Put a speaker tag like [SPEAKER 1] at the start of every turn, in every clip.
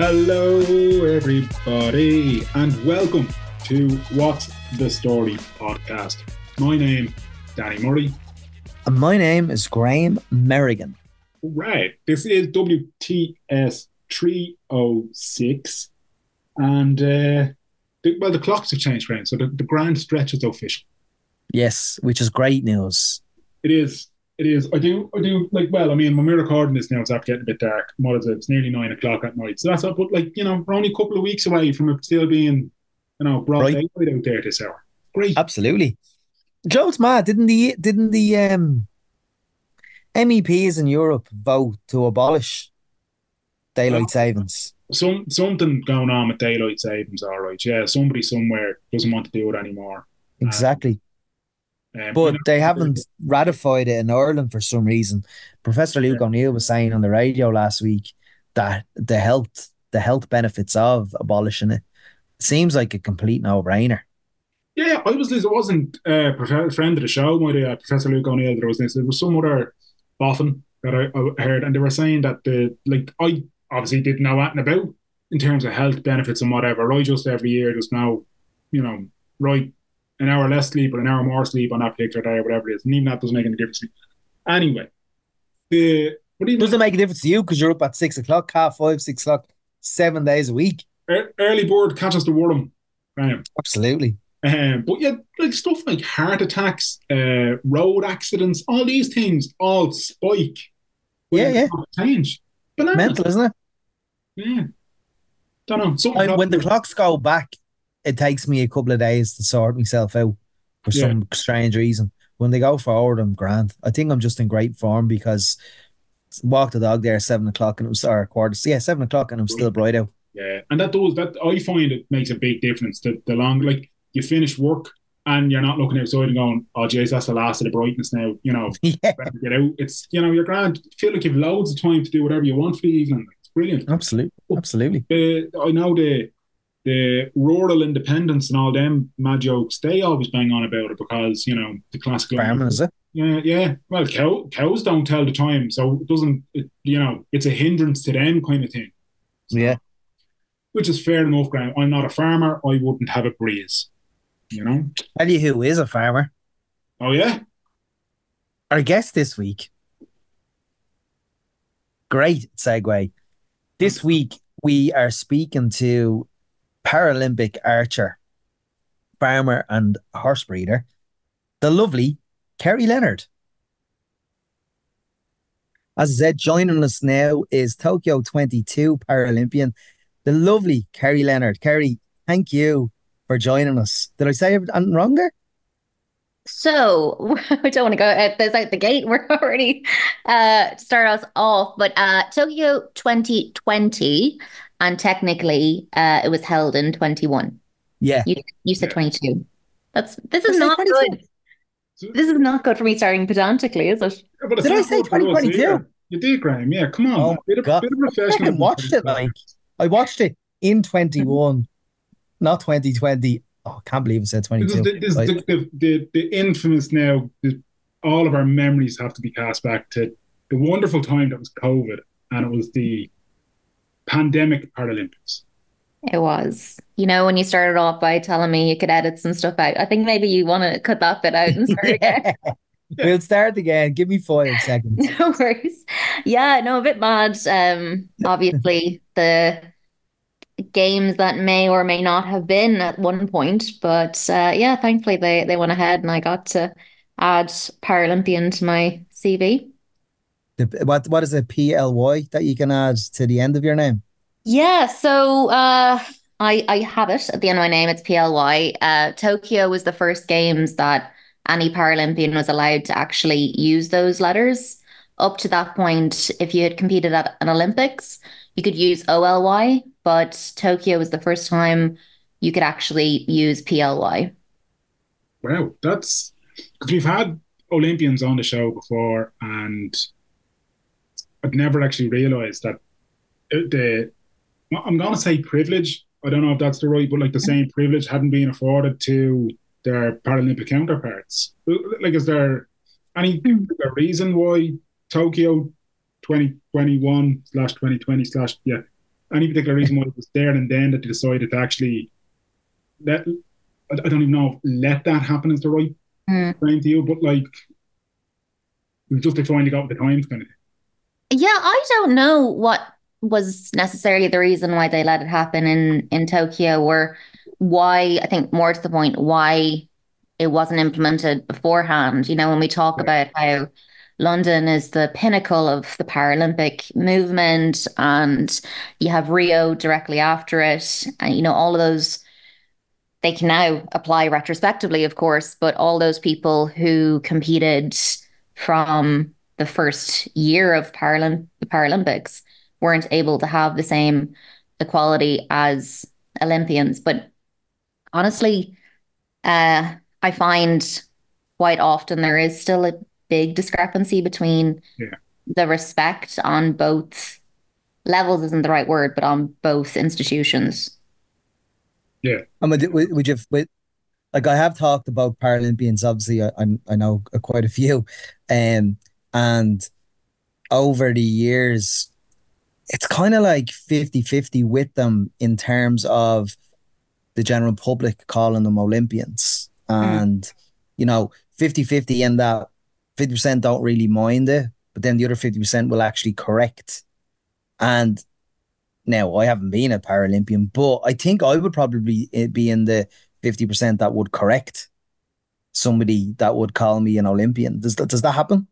[SPEAKER 1] Hello, everybody, and welcome to What's the Story podcast. My name, Danny Murray.
[SPEAKER 2] And my name is Graham Merrigan.
[SPEAKER 1] Right, this is WTS 306, and the clocks have changed, Graham, so the grand stretch is official.
[SPEAKER 2] Yes, which is great news.
[SPEAKER 1] It is. It is. I do well, I mean, when we're recording this now, it's after getting a bit dark. What is it? It's nearly 9 o'clock at night. So that's up, but we're only a couple of weeks away from it still being, broad
[SPEAKER 2] Right.
[SPEAKER 1] daylight out there this hour. Great.
[SPEAKER 2] Absolutely. Joe, it's mad. Didn't the MEPs in Europe vote to abolish daylight savings?
[SPEAKER 1] Something going on with daylight savings, all right. Yeah, somebody somewhere doesn't want to do it anymore.
[SPEAKER 2] Exactly. But they haven't ratified it in Ireland for some reason. Professor Luke O'Neill was saying on the radio last week that the health benefits of abolishing it seems like a complete no-brainer.
[SPEAKER 1] Yeah, it wasn't a friend of the show, Professor Luke O'Neill, there was some other boffin that I heard, and they were saying that I obviously didn't know anything about in terms of health benefits and whatever. I just every year just now, right, an hour less sleep or an hour more sleep on that particular day or whatever it is. And even that doesn't make any difference to me. Anyway,
[SPEAKER 2] doesn't make a difference to you because you're up at 6 o'clock, 5:30, 6 o'clock, 7 days a week.
[SPEAKER 1] Early bird catches the worm.
[SPEAKER 2] Absolutely.
[SPEAKER 1] But yeah, like stuff like heart attacks, road accidents, all these things all spike.
[SPEAKER 2] Yeah.
[SPEAKER 1] Change. Bananas.
[SPEAKER 2] Mental, isn't it?
[SPEAKER 1] Yeah. Don't know.
[SPEAKER 2] When the clocks go back, it takes me a couple of days to sort myself out for some strange reason. When they go forward, I'm grand. I think I'm just in great form because walked the dog there at 7 o'clock and it was 7 o'clock and I'm still bright out.
[SPEAKER 1] Yeah, and that I find it makes a big difference. The long, like, you finish work and you're not looking outside and going, oh jeez, that's the last of the brightness now.
[SPEAKER 2] Yeah.
[SPEAKER 1] Better get out. It's you're grand. Feel like you've loads of time to do whatever you want for the evening. It's brilliant.
[SPEAKER 2] Absolutely.
[SPEAKER 1] I know the rural independence and all them mad jokes, they always bang on about it because, the classical
[SPEAKER 2] farming, is it?
[SPEAKER 1] Yeah. Well, cows don't tell the time, so it doesn't, it's a hindrance to them kind of thing. So,
[SPEAKER 2] yeah.
[SPEAKER 1] Which is fair enough, Graham. I'm not a farmer. I wouldn't have a breeze,
[SPEAKER 2] Tell you who is a farmer.
[SPEAKER 1] Oh, yeah?
[SPEAKER 2] Our guest this week. Great segue. This week, we are speaking to Paralympic archer, farmer and horse breeder, the lovely Kerry Leonard. As I said, joining us now is Tokyo 22 Paralympian, the lovely Kerry Leonard. Kerry, thank you for joining us. Did I say anything wrong there?
[SPEAKER 3] So I don't want to go out the gate. We're already start us off, but Tokyo 2020, and technically it was held in 21.
[SPEAKER 2] Yeah,
[SPEAKER 3] you said 22. This is not good. This is not good for me starting pedantically, is it?
[SPEAKER 1] Yeah,
[SPEAKER 2] did I say 2022?
[SPEAKER 1] You did, Graham. Yeah, come on.
[SPEAKER 2] Oh,
[SPEAKER 1] bit of professional.
[SPEAKER 2] I watched it I watched it in 21, not 2020. Oh, I can't believe it said 22.
[SPEAKER 1] The infamous now, all of our memories have to be cast back to the wonderful time that was COVID, and it was the pandemic Paralympics.
[SPEAKER 3] It was. When you started off by telling me you could edit some stuff out, I think maybe you want to cut that bit out and start again.
[SPEAKER 2] We'll start again. Give me 5 seconds.
[SPEAKER 3] No worries. Yeah, no, a bit mad. Obviously, the games that may or may not have been at one point, but thankfully they went ahead and I got to add Paralympian to my CV.
[SPEAKER 2] What is a PLY that you can add to the end of your name?
[SPEAKER 3] Yeah, so I have it at the end of my name. It's PLY. Tokyo was the first games that any Paralympian was allowed to actually use those letters. Up to that point, if you had competed at an Olympics, you could use OLY, but Tokyo was the first time you could actually use PLY.
[SPEAKER 1] Wow, that's because we've had Olympians on the show before, and I've never actually realised that I'm going to say privilege. I don't know if that's the right, but the same privilege hadn't been afforded to their Paralympic counterparts. Is there any particular reason why Tokyo 2021/2020 any particular reason why it was there and then that they decided to actually let, I don't even know if let that happen is the right frame to you, but like, just they finally got with the times kind of thing.
[SPEAKER 3] Yeah, I don't know what was necessarily the reason why they let it happen in Tokyo, or why, I think more to the point, why it wasn't implemented beforehand. You know, when we talk about how London is the pinnacle of the Paralympic movement and you have Rio directly after it, and, you know, all of those, they can now apply retrospectively, of course, but all those people who competed from the first year of the Paralympics weren't able to have the same equality as Olympians. But honestly, I find quite often there is still a big discrepancy between the respect on both levels, isn't the right word, but on both institutions.
[SPEAKER 1] Yeah.
[SPEAKER 2] And would you, like, I have talked about Paralympians, obviously, I know quite a few, and over the years, it's kind of like 50-50 with them in terms of the general public calling them Olympians. And, you know, 50-50 in that 50% don't really mind it, but then the other 50% will actually correct. And now, I haven't been a Paralympian, but I think I would probably be in the 50% that would correct somebody that would call me an Olympian. Does that happen?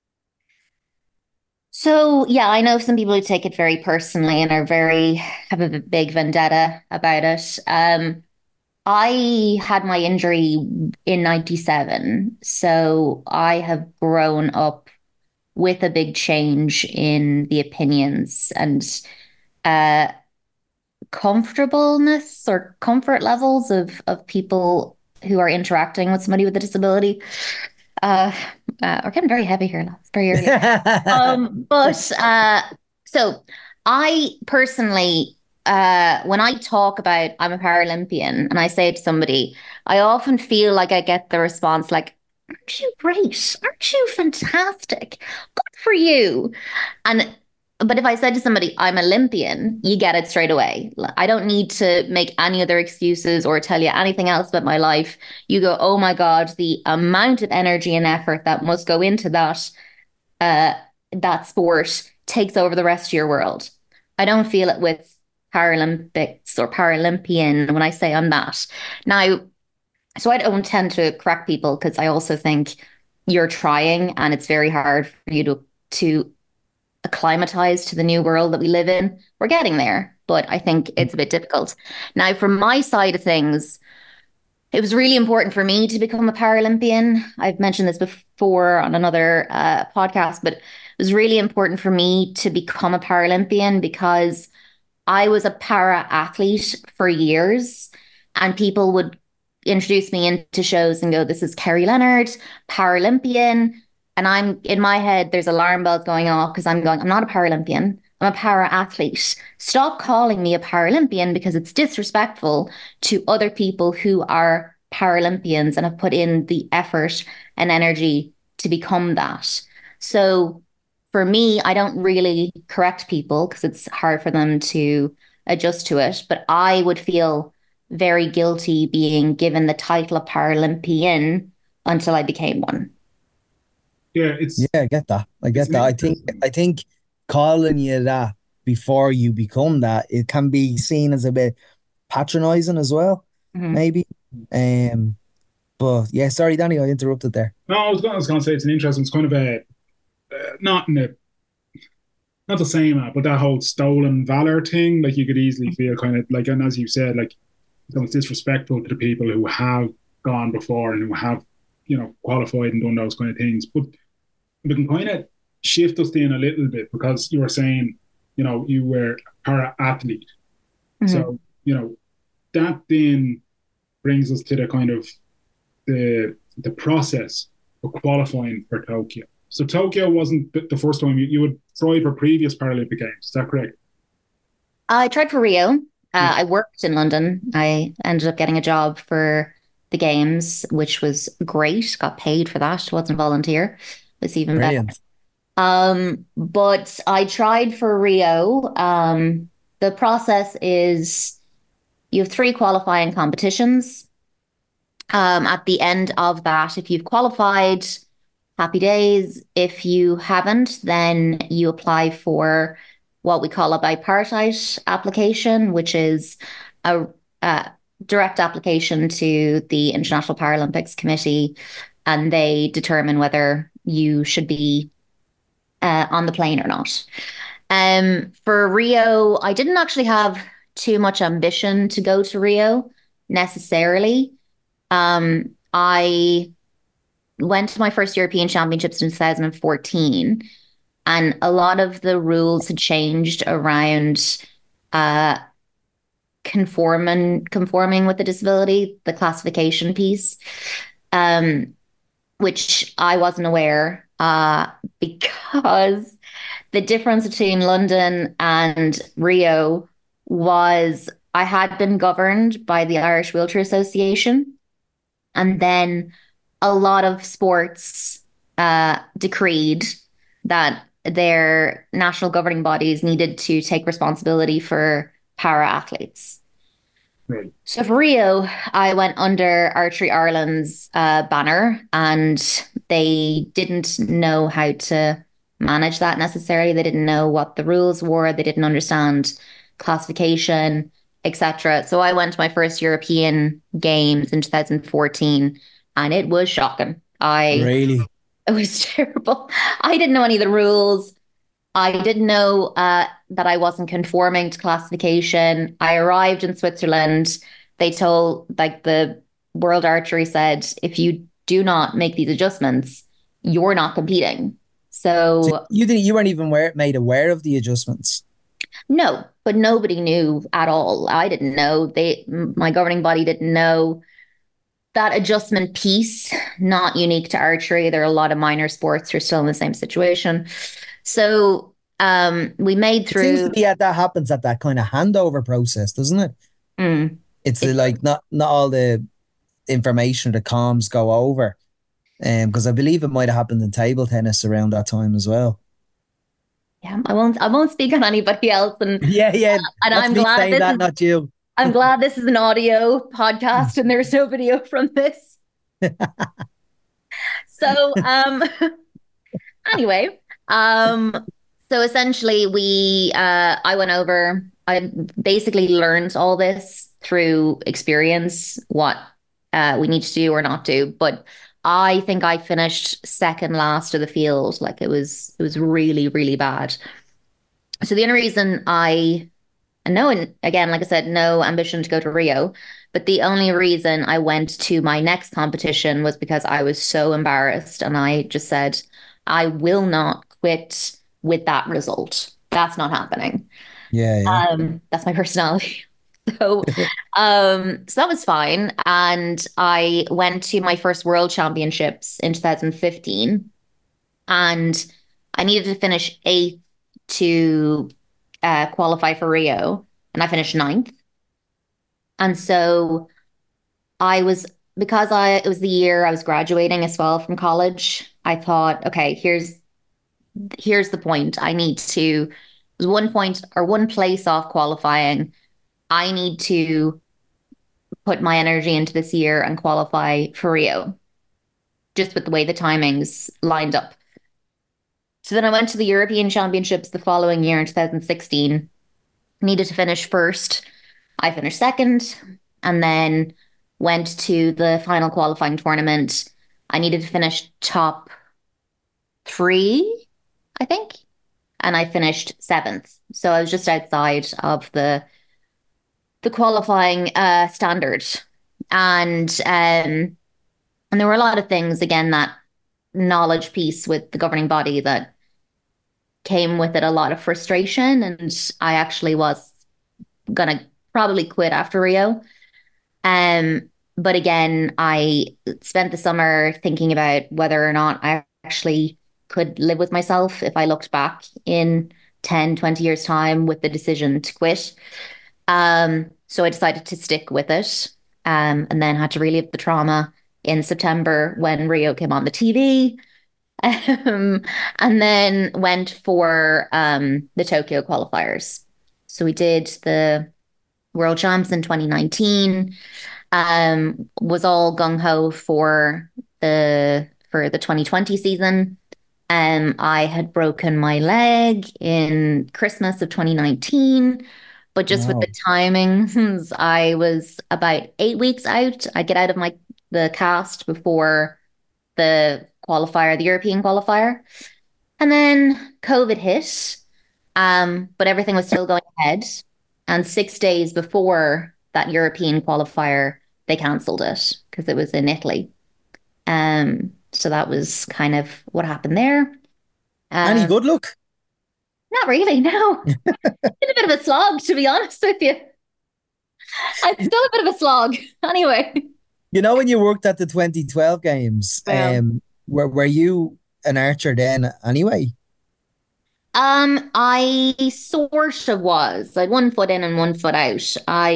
[SPEAKER 3] So yeah, I know some people who take it very personally and have a big vendetta about it. I had my injury in 97, so I have grown up with a big change in the opinions and uh, comfortableness or comfort levels of people who are interacting with somebody with a disability. We're getting very heavy here. It's very early. So I personally, when I talk about I'm a Paralympian and I say it to somebody, I often feel like I get the response like, "Aren't you great? Aren't you fantastic? Good for you." And but if I said to somebody, I'm Olympian, you get it straight away. I don't need to make any other excuses or tell you anything else about my life. You go, oh my God, the amount of energy and effort that must go into that sport takes over the rest of your world. I don't feel it with Paralympics or Paralympian when I say I'm that. Now, so I don't tend to correct people because I also think you're trying and it's very hard for you to acclimatize to the new world that we live in. We're getting there, but I think it's a bit difficult. Now, from my side of things, it was really important for me to become a Paralympian. I've mentioned this before on another podcast, but it was really important for me to become a Paralympian because I was a para athlete for years, and people would introduce me into shows and go, "This is Kerry Leonard, Paralympian." And I'm in my head, there's alarm bells going off because I'm not a Paralympian. I'm a para athlete. Stop calling me a Paralympian because it's disrespectful to other people who are Paralympians and have put in the effort and energy to become that. So for me, I don't really correct people because it's hard for them to adjust to it. But I would feel very guilty being given the title of Paralympian until I became one.
[SPEAKER 1] Yeah,
[SPEAKER 2] I get that. I think calling you that before you become that, it can be seen as a bit patronizing as well, maybe. But yeah, sorry, Danny, I interrupted there.
[SPEAKER 1] No, I was going to say it's an interesting. It's kind of a not the same, but that whole stolen valor thing. Like you could easily feel kind of like, and as you said, like it's disrespectful to the people who have gone before and who have qualified and done those kind of things. But we can kind of shift us in a little bit because you were saying, you were para athlete. So, that then brings us to the kind of the process of qualifying for Tokyo. So Tokyo wasn't the first time you would try for previous Paralympic Games. Is that correct?
[SPEAKER 3] I tried for Rio. I worked in London. I ended up getting a job for the games, which was great. Got paid for that. It wasn't volunteer. It was even better. But I tried for Rio. the process is you have 3 qualifying competitions. At the end of that, if you've qualified, happy days. If you haven't, then you apply for what we call a bipartite application, which is a direct application to the International Paralympics Committee, and they determine whether you should be on the plane or not. For Rio, I didn't actually have too much ambition to go to Rio necessarily. I went to my first European Championships in 2014, and a lot of the rules had changed around conforming with the disability, the classification piece, which I wasn't aware because the difference between London and Rio was I had been governed by the Irish Wheelchair Association, and then a lot of sports decreed that their national governing bodies needed to take responsibility for para athletes.
[SPEAKER 1] Right.
[SPEAKER 3] So for Rio, I went under Archery Ireland's banner, and they didn't know how to manage that necessarily. They didn't know what the rules were. They didn't understand classification, etc. So I went to my first European Games in 2014, and it was shocking.
[SPEAKER 2] Really?
[SPEAKER 3] It was terrible. I didn't know any of the rules. I didn't know that I wasn't conforming to classification. I arrived in Switzerland. They told, like, the World Archery said, if you do not make these adjustments, you're not competing. So
[SPEAKER 2] you weren't even made aware of the adjustments?
[SPEAKER 3] No, but nobody knew at all. I didn't know. My governing body didn't know. That adjustment piece, not unique to archery. There are a lot of minor sports who are still in the same situation. So we made through.
[SPEAKER 2] It seems to be that happens at that kind of handover process, doesn't it? It's like not all the information, the comms go over. Because I believe it might have happened in table tennis around that time as well.
[SPEAKER 3] Yeah, I won't speak on anybody else. And
[SPEAKER 2] yeah.
[SPEAKER 3] And I'm glad
[SPEAKER 2] that, not you.
[SPEAKER 3] I'm glad this is an audio podcast and there's no video from this. So anyway, so essentially I went over, I basically learned all this through experience, what we need to do or not do. But I think I finished second last of the field. Like it was really, really bad. So the only reason and again, like I said, no ambition to go to Rio, but the only reason I went to my next competition was because I was so embarrassed, and I just said, I will not quit with that result. That's not happening.
[SPEAKER 2] Yeah.
[SPEAKER 3] That's my personality. So that was fine. And I went to my first World Championships in 2015, and I needed to finish 8th to qualify for Rio, and I finished 9th. And so it was the year I was graduating as well from college. I thought, okay, here's the point. I need to, it was 1 point or 1 place off qualifying. I need to put my energy into this year and qualify for Rio, just with the way the timings lined up. So then I went to the European Championships the following year in 2016, needed to finish first. I finished second, and then went to the final qualifying tournament. I needed to finish top 3, I think, and I finished 7th. So I was just outside of the qualifying standard. And there were a lot of things, again, that knowledge piece with the governing body that came with it, a lot of frustration. And I actually was going to probably quit after Rio. But again, I spent the summer thinking about whether or not I actually could live with myself if I looked back in 10, 20 years' time with the decision to quit. So I decided to stick with it, and then had to relive the trauma in September when Rio came on the TV, and then went for the Tokyo qualifiers. So we did the World Champs in 2019. Was all gung ho for the 2020 season. I had broken my leg in Christmas of 2019, but just with the
[SPEAKER 2] Wow.
[SPEAKER 3] timings, I was about 8 weeks out. I get out of the cast before the qualifier, the European qualifier. And then COVID hit, but everything was still going ahead. And 6 days before that European qualifier, they cancelled it because it was in Italy. So that was kind of what happened there.
[SPEAKER 2] Any
[SPEAKER 3] Um,
[SPEAKER 2] good luck?
[SPEAKER 3] Not really, no. It's a bit of a slog, to be honest with you. It's still a bit of a slog. Anyway.
[SPEAKER 2] You know, when you worked at the 2012 games,
[SPEAKER 3] Well,
[SPEAKER 2] were you an archer then anyway?
[SPEAKER 3] I sort of was. Like 1 foot in and 1 foot out.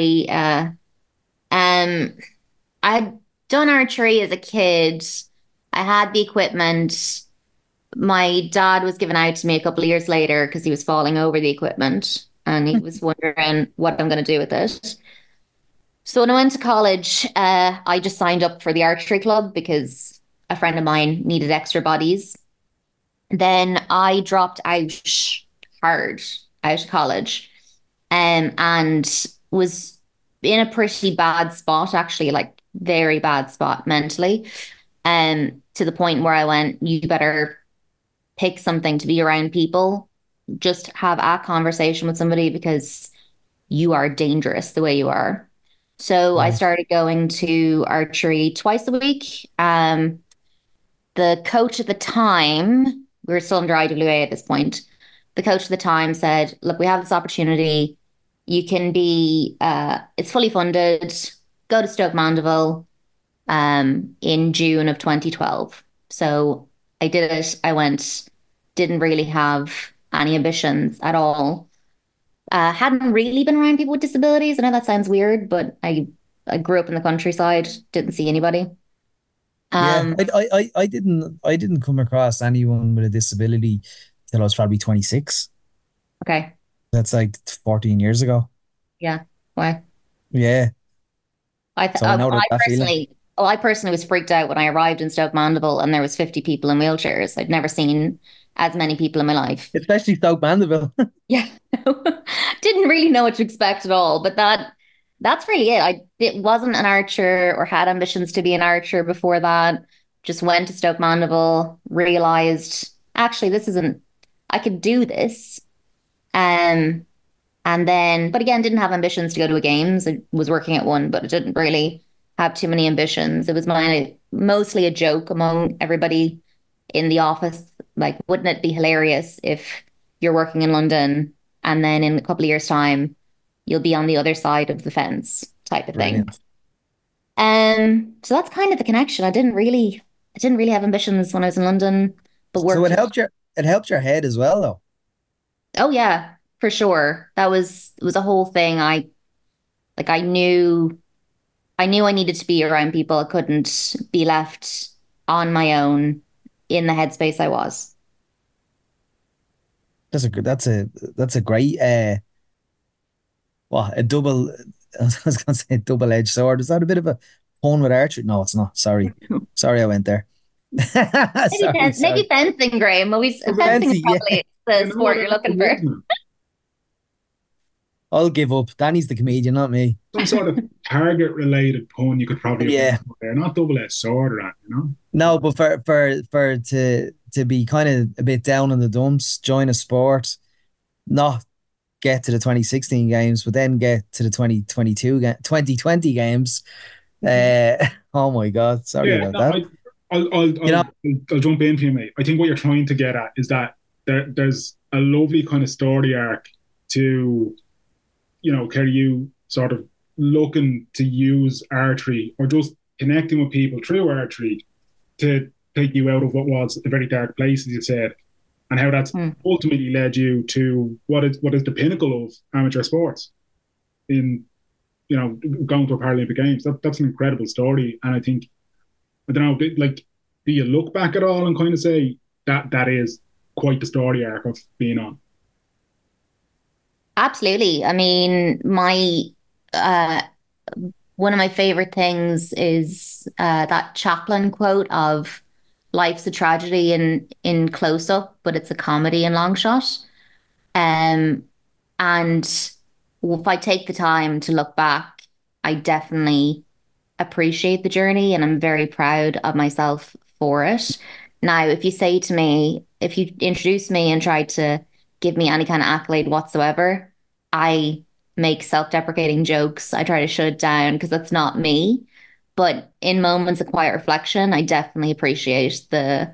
[SPEAKER 3] Um I'd done archery as a kid. I had the equipment. My dad was given out to me a couple of years later because he was falling over the equipment and he was wondering what I'm going to do with it. So when I went to college, I just signed up for the archery club because a friend of mine needed extra bodies. Then I dropped out hard out of college, and was in a pretty bad spot, actually, like very bad spot mentally, to the point where I went, you better pick something to be around people, just have a conversation with somebody because you are dangerous the way you are. So I
[SPEAKER 2] Right.
[SPEAKER 3] started going to archery twice a week. The coach at the time, we were still under IWA at this point. The coach at the time said, "Look, we have this opportunity. You can be, it's fully funded. Go to Stoke Mandeville in June of 2012." So I did it. I went, didn't really have any ambitions at all. Hadn't really been around people with disabilities. I know that sounds weird, but I grew up in the countryside, didn't see anybody.
[SPEAKER 2] Yeah,
[SPEAKER 3] Um,
[SPEAKER 2] I didn't come across anyone with a disability till I was probably 26.
[SPEAKER 3] okay.
[SPEAKER 2] That's like 14 years ago.
[SPEAKER 3] Yeah. Why?
[SPEAKER 2] Yeah,
[SPEAKER 3] I th
[SPEAKER 2] so I know that feeling.
[SPEAKER 3] I personally was freaked out when I arrived in Stoke Mandeville and there was 50 people in wheelchairs. I'd never seen as many people in my life.
[SPEAKER 2] Especially Stoke Mandeville.
[SPEAKER 3] Yeah. Didn't really know what to expect at all, but that's really it. I it wasn't an archer or had ambitions to be an archer before that. Just went to Stoke Mandeville, realized actually this isn't I could do this. Um and then but again didn't have ambitions to go to a games. I was working at one, but I didn't really have too many ambitions. It was mostly a joke among everybody in the office. Like, wouldn't it be hilarious if you're working in London and then in a couple of years' time you'll be on the other side of the fence type of thing.
[SPEAKER 2] Brilliant.
[SPEAKER 3] So that's kind of the connection. I didn't really have ambitions when I was in London, but
[SPEAKER 2] So
[SPEAKER 3] worked.
[SPEAKER 2] it helped your head as well though.
[SPEAKER 3] Oh yeah, for sure. It was a whole thing. Like I knew I needed to be around people. I couldn't be left on my own in the headspace I was.
[SPEAKER 2] That's a great well, a double I was gonna say double-edged sword. Is that a bit of a pun with archery? No, it's not. Sorry. Sorry I went there. Sorry,
[SPEAKER 3] Maybe
[SPEAKER 2] sorry.
[SPEAKER 3] fencing, Graham. Always fencing is
[SPEAKER 2] Fancy, yeah.
[SPEAKER 3] probably the
[SPEAKER 1] You know what
[SPEAKER 3] sport
[SPEAKER 1] it
[SPEAKER 3] you're looking
[SPEAKER 1] actually
[SPEAKER 3] for.
[SPEAKER 1] is now?
[SPEAKER 2] I'll give up. Danny's the comedian, not me.
[SPEAKER 1] Some sort of target related pun you could probably have gone
[SPEAKER 2] Yeah.
[SPEAKER 1] for there. Not double-edged sword or that, you know?
[SPEAKER 2] No, but for to be kind of a bit down in the dumps, join a sport, not get to the 2016 games, but then get to the 2020 games. Oh my God, sorry
[SPEAKER 1] Yeah,
[SPEAKER 2] about
[SPEAKER 1] no,
[SPEAKER 2] that. You know,
[SPEAKER 1] I'll jump in for you, mate. I think what you're trying to get at is that there's a lovely kind of story arc to, Kerry, you sort of looking to use archery or just connecting with people through archery to take you out of what was a very dark place, as you said, and how that's
[SPEAKER 3] Hmm.
[SPEAKER 1] ultimately led you to what is the pinnacle of amateur sports in going to a Paralympic Games. That's an incredible story, and I think I don't know, like, do you look back at all and kind of say that is quite the story arc of being on?
[SPEAKER 3] Absolutely. I mean, my uh one of my favorite things is that Chaplin quote of life's a tragedy in close up, but it's a comedy in long shot. Um, and if I take the time to look back, I definitely appreciate the journey and I'm very proud of myself for it. Now, if you say to me, if you introduce me and try to give me any kind of accolade whatsoever, I make self-deprecating jokes. I try to shut it down because that's not me. But in moments of quiet reflection, I definitely appreciate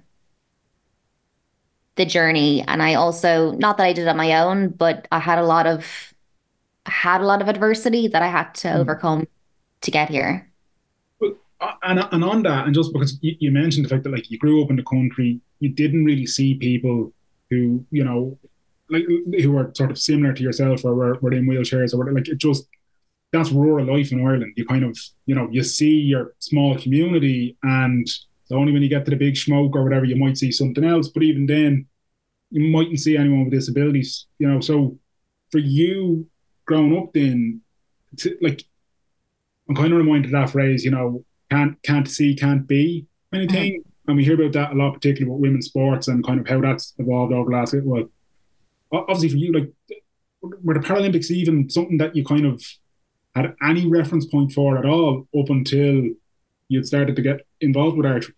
[SPEAKER 3] the journey. And I also, not that I did it on my own, but I had a lot of adversity that I had to
[SPEAKER 1] Mm.
[SPEAKER 3] overcome to get here.
[SPEAKER 1] And on that, and just because you mentioned the fact that like you grew up in the country, you didn't really see people who, like who were sort of similar to yourself or were in wheelchairs or whatever. Like it just that's rural life in Ireland. You kind of, you see your small community, and it's only when you get to the big smoke or whatever you might see something else. But even then, you mightn't see anyone with disabilities. So for you growing up, then, like I'm kind of reminded of that phrase, can't see, can't be
[SPEAKER 3] Mhm.
[SPEAKER 1] anything. And we hear about that a lot, particularly with women's sports and kind of how that's evolved over the last. Well, obviously for you, like, were the Paralympics even something that you kind of had any reference point for at all up until you'd started to get involved with archery?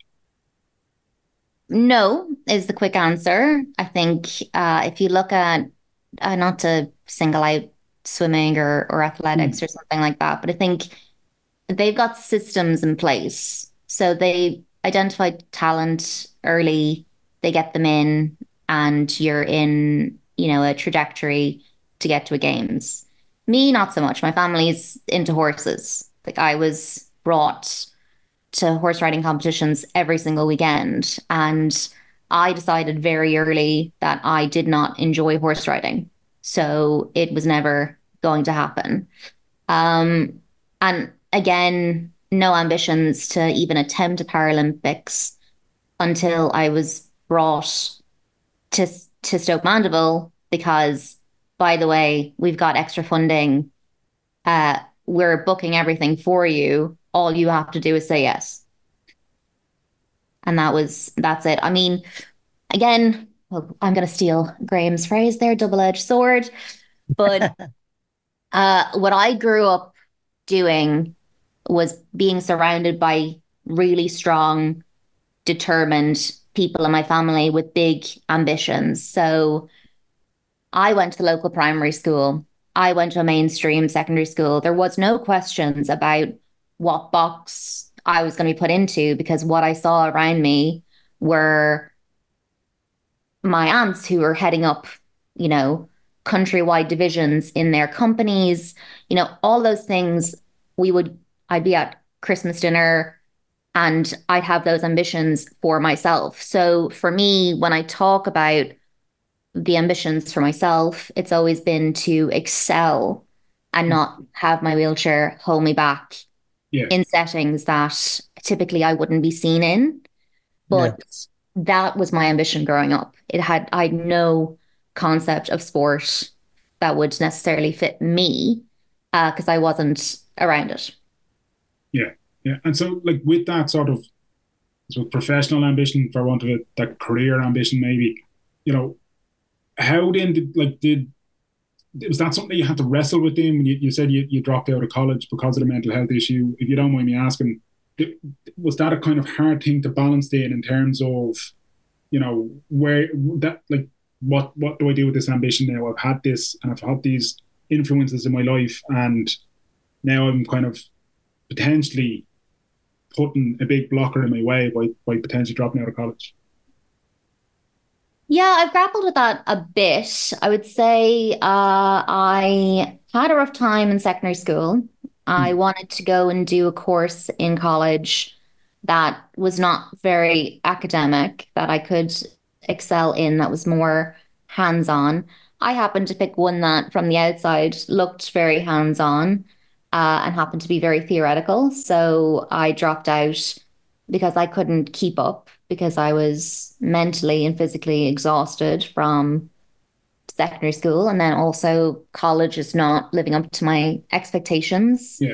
[SPEAKER 3] No is the quick answer. I think if you look at, not to single out swimming or athletics
[SPEAKER 1] Mm.
[SPEAKER 3] or something like that, but I think they've got systems in place. So they identify talent early, they get them in, and you're in, a trajectory to get to a games. Me, not so much. My family's into horses. Like I was brought to horse riding competitions every single weekend. And I decided very early that I did not enjoy horse riding. So it was never going to happen. Um, and again, no ambitions to even attempt a Paralympics until I was brought to to Stoke Mandeville because, by the way, we've got extra funding. We're booking everything for you. All you have to do is say yes. And that's it. I mean, again, well, I'm going to steal Graham's phrase there, double-edged sword. But what I grew up doing was being surrounded by really strong, determined people in my family with big ambitions. So I went to the local primary school. I went to a mainstream secondary school. There was no questions about what box I was going to be put into because what I saw around me were my aunts who were heading up, you know, countrywide divisions in their companies, all those things I'd be at Christmas dinner and I'd have those ambitions for myself. So for me, when I talk about the ambitions for myself, it's always been to excel and not have my wheelchair hold me back
[SPEAKER 1] Yeah,
[SPEAKER 3] in settings that typically I wouldn't be seen in.
[SPEAKER 2] Yeah.
[SPEAKER 3] But that was my ambition growing up. I had no concept of sport that would necessarily fit me because I wasn't around it.
[SPEAKER 1] yeah, yeah. And so, like, with that sort of professional ambition, for want of it, that career ambition, maybe, you know, how then did was that something that you had to wrestle with them? You said you dropped out of college because of the mental health issue. If you don't mind me asking, was that a kind of hard thing to balance then in terms of, where that, like, what do I do with this ambition now? I've had this and I've had these influences in my life, and now I'm kind of potentially putting a big blocker in my way by potentially dropping out of college.
[SPEAKER 3] Yeah, I've grappled with that a bit. I would say I had a rough time in secondary school. I
[SPEAKER 1] Mm.
[SPEAKER 3] wanted to go and do a course in college that was not very academic, that I could excel in, that was more hands-on. I happened to pick one that from the outside looked very hands-on, and happened to be very theoretical. So I dropped out because I couldn't keep up because I was mentally and physically exhausted from secondary school, and then also college is not living up to my expectations.
[SPEAKER 1] Yeah.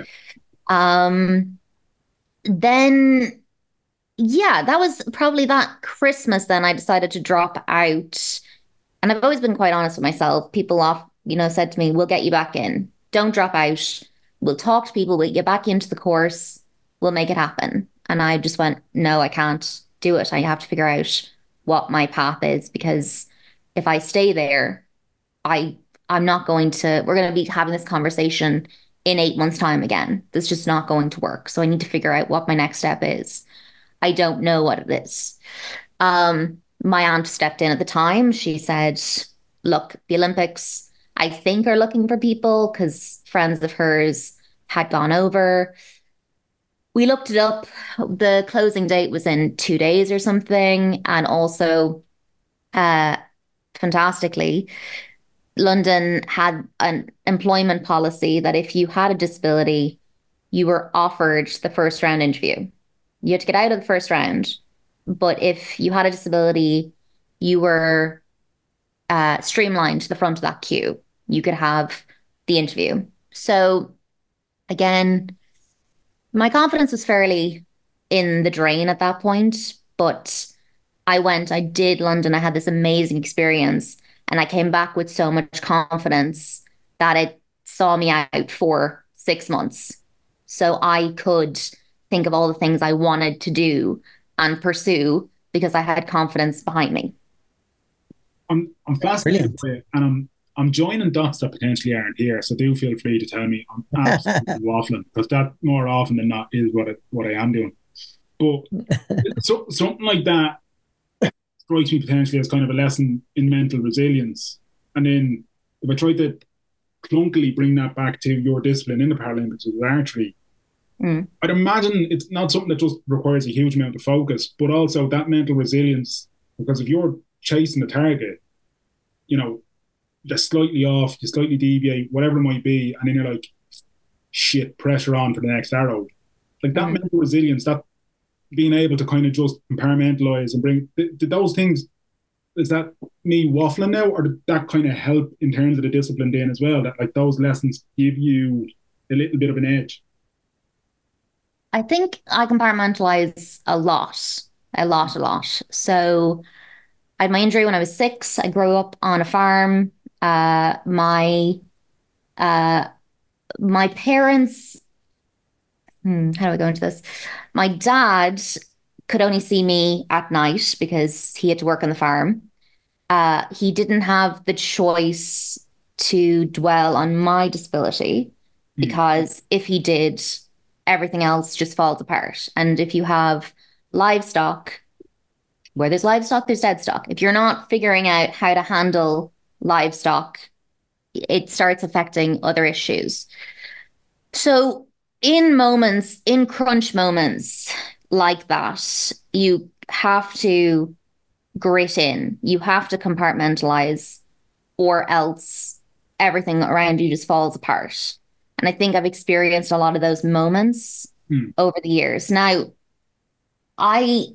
[SPEAKER 3] Then yeah, that was probably that Christmas. Then I decided to drop out. And I've always been quite honest with myself. People said to me, we'll get you back in. Don't drop out. We'll talk to people. We'll get back into the course. We'll make it happen. And I just went, no, I can't do it. I have to figure out what my path is, because if I stay there, I'm not going to, we're going to be having this conversation in 8 months' time again. That's just not going to work. So I need to figure out what my next step is. I don't know what it is. My aunt stepped in at the time. She said, look, the Olympics, I think, are looking for people, because friends of hers had gone over. We looked it up. The closing date was in 2 days or something. And also, fantastically, London had an employment policy that if you had a disability, you were offered the first round interview. You had to get out of the first round. But if you had a disability, you were streamlined to the front of that queue. You could have the interview. So again, my confidence was fairly in the drain at that point, but I did London. I had this amazing experience, and I came back with so much confidence that it saw me out for 6 months. So I could think of all the things I wanted to do and pursue because I had confidence behind me.
[SPEAKER 1] I'm fascinated by it, and I'm joining dots that potentially aren't here. So do feel free to tell me I'm absolutely waffling, because that more often than not is what I am doing. But something like that strikes me potentially as kind of a lesson in mental resilience. And then if I try to clunkily bring that back to your discipline in the Paralympics, which is archery, I'd imagine it's not something that just requires a huge amount of focus, but also that mental resilience, because if you're chasing the target, you're slightly off, you slightly deviate, whatever it might be, and then you're like, shit, pressure on for the next arrow. Like that mental resilience, that being able to kind of just compartmentalize and bring, did those things, is that me waffling now, or did that kind of help in terms of the discipline then as well, that like those lessons give you a little bit of an edge?
[SPEAKER 3] I think I compartmentalize a lot. So I had my injury when I was 6. I grew up on a farm. My parents, how do I go into this? My dad could only see me at night because he had to work on the farm. He didn't have the choice to dwell on my disability, because if he did, everything else just falls apart. And if you have livestock, where there's livestock, there's dead stock. If you're not figuring out how to handle livestock, it starts affecting other issues. So in crunch moments like that, you have to grit in, you have to compartmentalize, or else everything around you just falls apart. And I think I've experienced a lot of those moments over the years. Now, I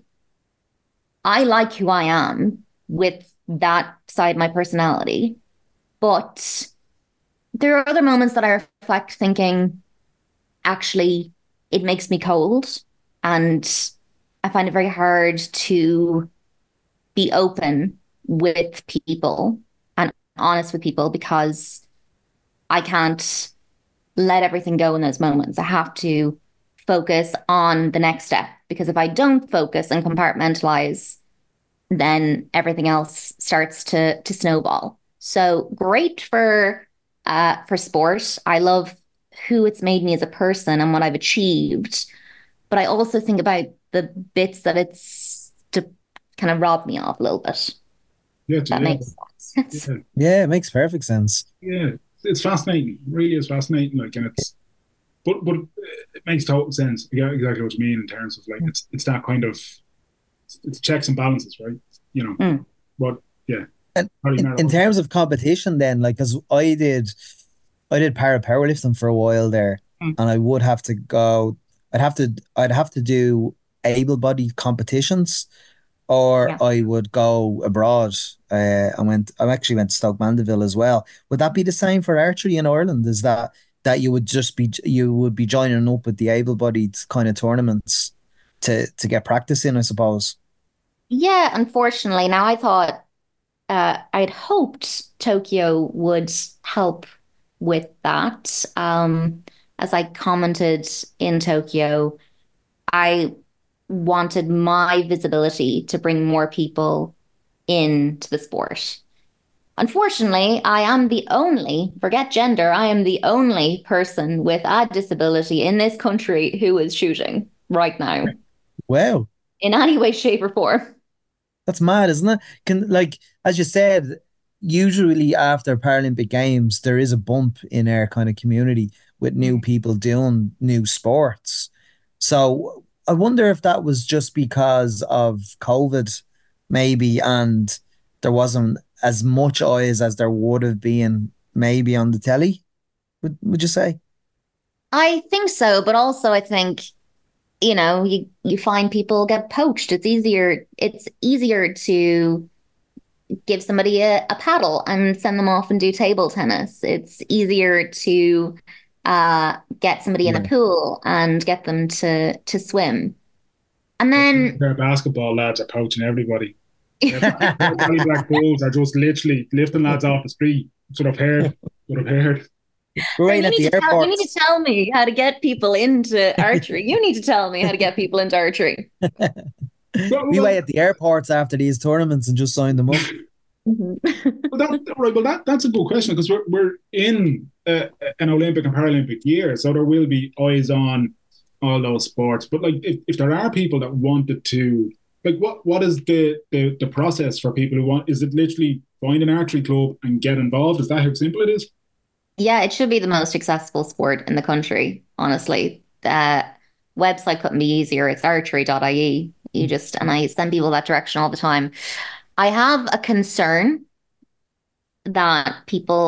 [SPEAKER 3] like who I am with that side of my personality, but there are other moments that I reflect thinking, actually, it makes me cold, and I find it very hard to be open with people and honest with people, because I can't let everything go in those moments. I have to focus on the next step, because if I don't focus and compartmentalize, then everything else starts to snowball. So great for sport. I love who it's made me as a person and what I've achieved, but I also think about the bits that it's to kind of rob me of a little bit.
[SPEAKER 1] Yeah,
[SPEAKER 3] that makes sense.
[SPEAKER 2] Yeah, it makes perfect sense.
[SPEAKER 1] Yeah, it's fascinating. It really is fascinating. Like, and but it makes total sense. Yeah, exactly what you mean in terms of like it's that kind of, it's checks and balances, right? But yeah.
[SPEAKER 2] And in terms of competition, then, like, because I did powerlifting for a while there, and I would have to go. I'd have to do able-bodied competitions, or
[SPEAKER 3] Yeah.
[SPEAKER 2] I would go abroad. I actually went to Stoke Mandeville as well. Would that be the same for archery in Ireland? Is that you would be joining up with the able-bodied kind of tournaments to get practice in, I suppose.
[SPEAKER 3] Yeah, unfortunately. Now I thought I'd hoped Tokyo would help with that. As I commented in Tokyo, I wanted my visibility to bring more people into the sport. Unfortunately, I am the only, forget gender, I am the only person with a disability in this country who is shooting right now
[SPEAKER 2] Wow.
[SPEAKER 3] in any way, shape, or form.
[SPEAKER 2] That's mad, isn't it? Can like as you said, usually after Paralympic Games, there is a bump in our kind of community with new people doing new sports. So I wonder if that was just because of COVID, maybe, and there wasn't as much eyes as there would have been maybe on the telly. Would you say?
[SPEAKER 3] I think so, but also I think, you find people get poached. It's easier to give somebody a paddle and send them off and do table tennis. It's easier to get somebody in a
[SPEAKER 2] Yeah.
[SPEAKER 3] pool and get them to swim. And then
[SPEAKER 1] Their basketball lads are coaching everybody. Their Valley Black Bulls are just literally lifting lads off the street. Sort of heard. Sort of heard.
[SPEAKER 2] We're
[SPEAKER 3] but
[SPEAKER 2] waiting at the
[SPEAKER 3] you need to
[SPEAKER 2] airports.
[SPEAKER 3] tell me how to get people into archery. You need to tell me how to get people into archery.
[SPEAKER 2] We
[SPEAKER 1] Well,
[SPEAKER 2] wait at the airports after these tournaments and just sign them up.
[SPEAKER 3] Mhm.
[SPEAKER 1] that's a good question because we're in an Olympic and Paralympic year, so there will be eyes on all those sports. But like, if there are people that wanted to, like, what is the process for people who want? Is it literally find an archery club and get involved? Is that how simple it is?
[SPEAKER 3] Yeah, it should be the most accessible sport in the country, honestly. The website couldn't be easier. It's archery.ie. And I send people that direction all the time. I have a concern that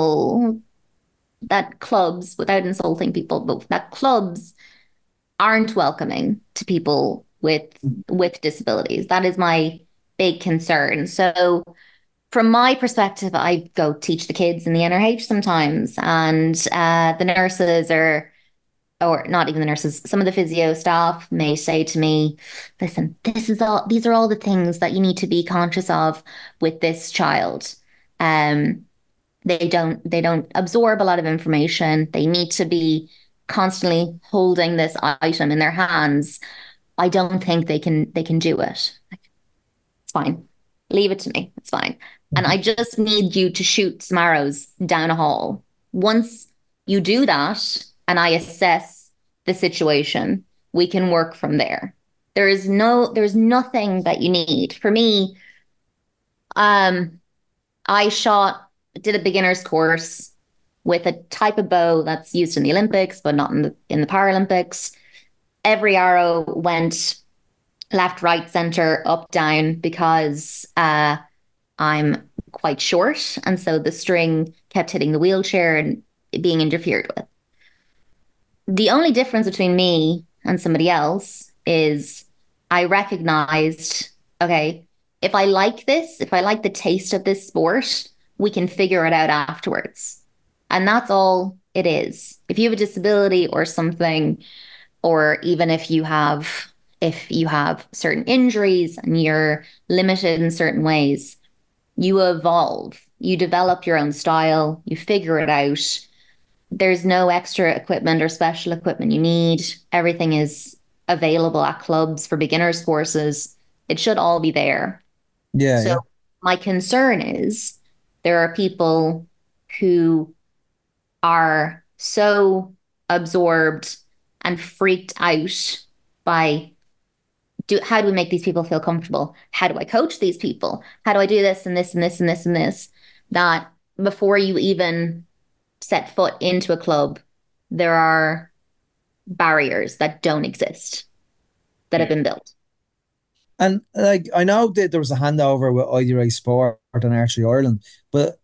[SPEAKER 3] that clubs, without insulting people, but that clubs aren't welcoming to people with disabilities. That is my big concern. So from my perspective, I go teach the kids in the NRH sometimes, and the nurses or not even the nurses, some of the physio staff may say to me, listen, these are all the things that you need to be conscious of with this child. Um, they don't absorb a lot of information. They need to be constantly holding this item in their hands. I don't think they can do it. It's fine. Leave it to me. It's fine. And I just need you to shoot some arrows down a hall. Once you do that and I assess the situation, we can work from there. There's nothing that you need. For me, um, I did a beginner's course with a type of bow that's used in the Olympics, but not in the Paralympics. Every arrow went left, right, center, up, down because I'm quite short, and so the string kept hitting the wheelchair and being interfered with. The only difference between me and somebody else is I recognized, okay, if I like the taste of this sport, we can figure it out afterwards. And that's all it is. If you have a disability or something, or even if you have certain injuries and you're limited in certain ways, you evolve, you develop your own style, you figure it out. There's no extra equipment or special equipment you need. Everything is available at clubs for beginners courses. It should all be there.
[SPEAKER 2] Yeah,
[SPEAKER 3] So
[SPEAKER 2] yeah.
[SPEAKER 3] my concern is there are people who are so absorbed and freaked out by how do we make these people feel comfortable? How do I coach these people? How do I do this and this and this and this and this? That before you even set foot into a club, there are barriers that don't exist that have
[SPEAKER 1] Yeah.
[SPEAKER 3] been built.
[SPEAKER 2] And like I know that there was a handover with IDRA Sport and Archery Ireland, but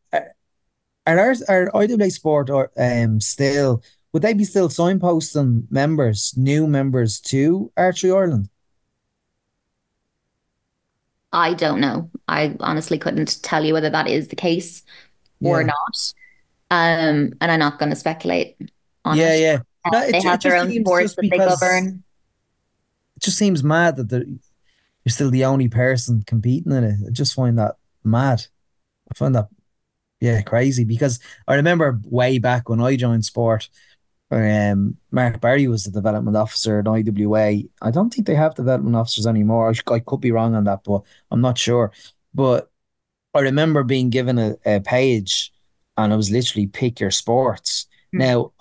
[SPEAKER 2] are IDRA Sport or still would they be still signposting new members to Archery Ireland?
[SPEAKER 3] I don't know. I honestly couldn't tell you whether that is the case or
[SPEAKER 2] Yeah.
[SPEAKER 3] not. And I'm not going to speculate on
[SPEAKER 2] Yeah,
[SPEAKER 3] it.
[SPEAKER 2] yeah. No,
[SPEAKER 3] They
[SPEAKER 2] it
[SPEAKER 3] have their
[SPEAKER 2] just
[SPEAKER 3] own
[SPEAKER 2] seems
[SPEAKER 3] sports
[SPEAKER 2] just
[SPEAKER 3] that they
[SPEAKER 2] because
[SPEAKER 3] govern.
[SPEAKER 2] it just seems mad that you're still the only person competing in it. I just find that mad. I find that, yeah, crazy because I remember way back when I joined sport, Mark Barry was the development officer at IWA. I don't think they have development officers anymore. I could be wrong on that, but I'm not sure. But I remember being given a page and it was literally pick your sports.
[SPEAKER 3] Hmm.
[SPEAKER 2] Now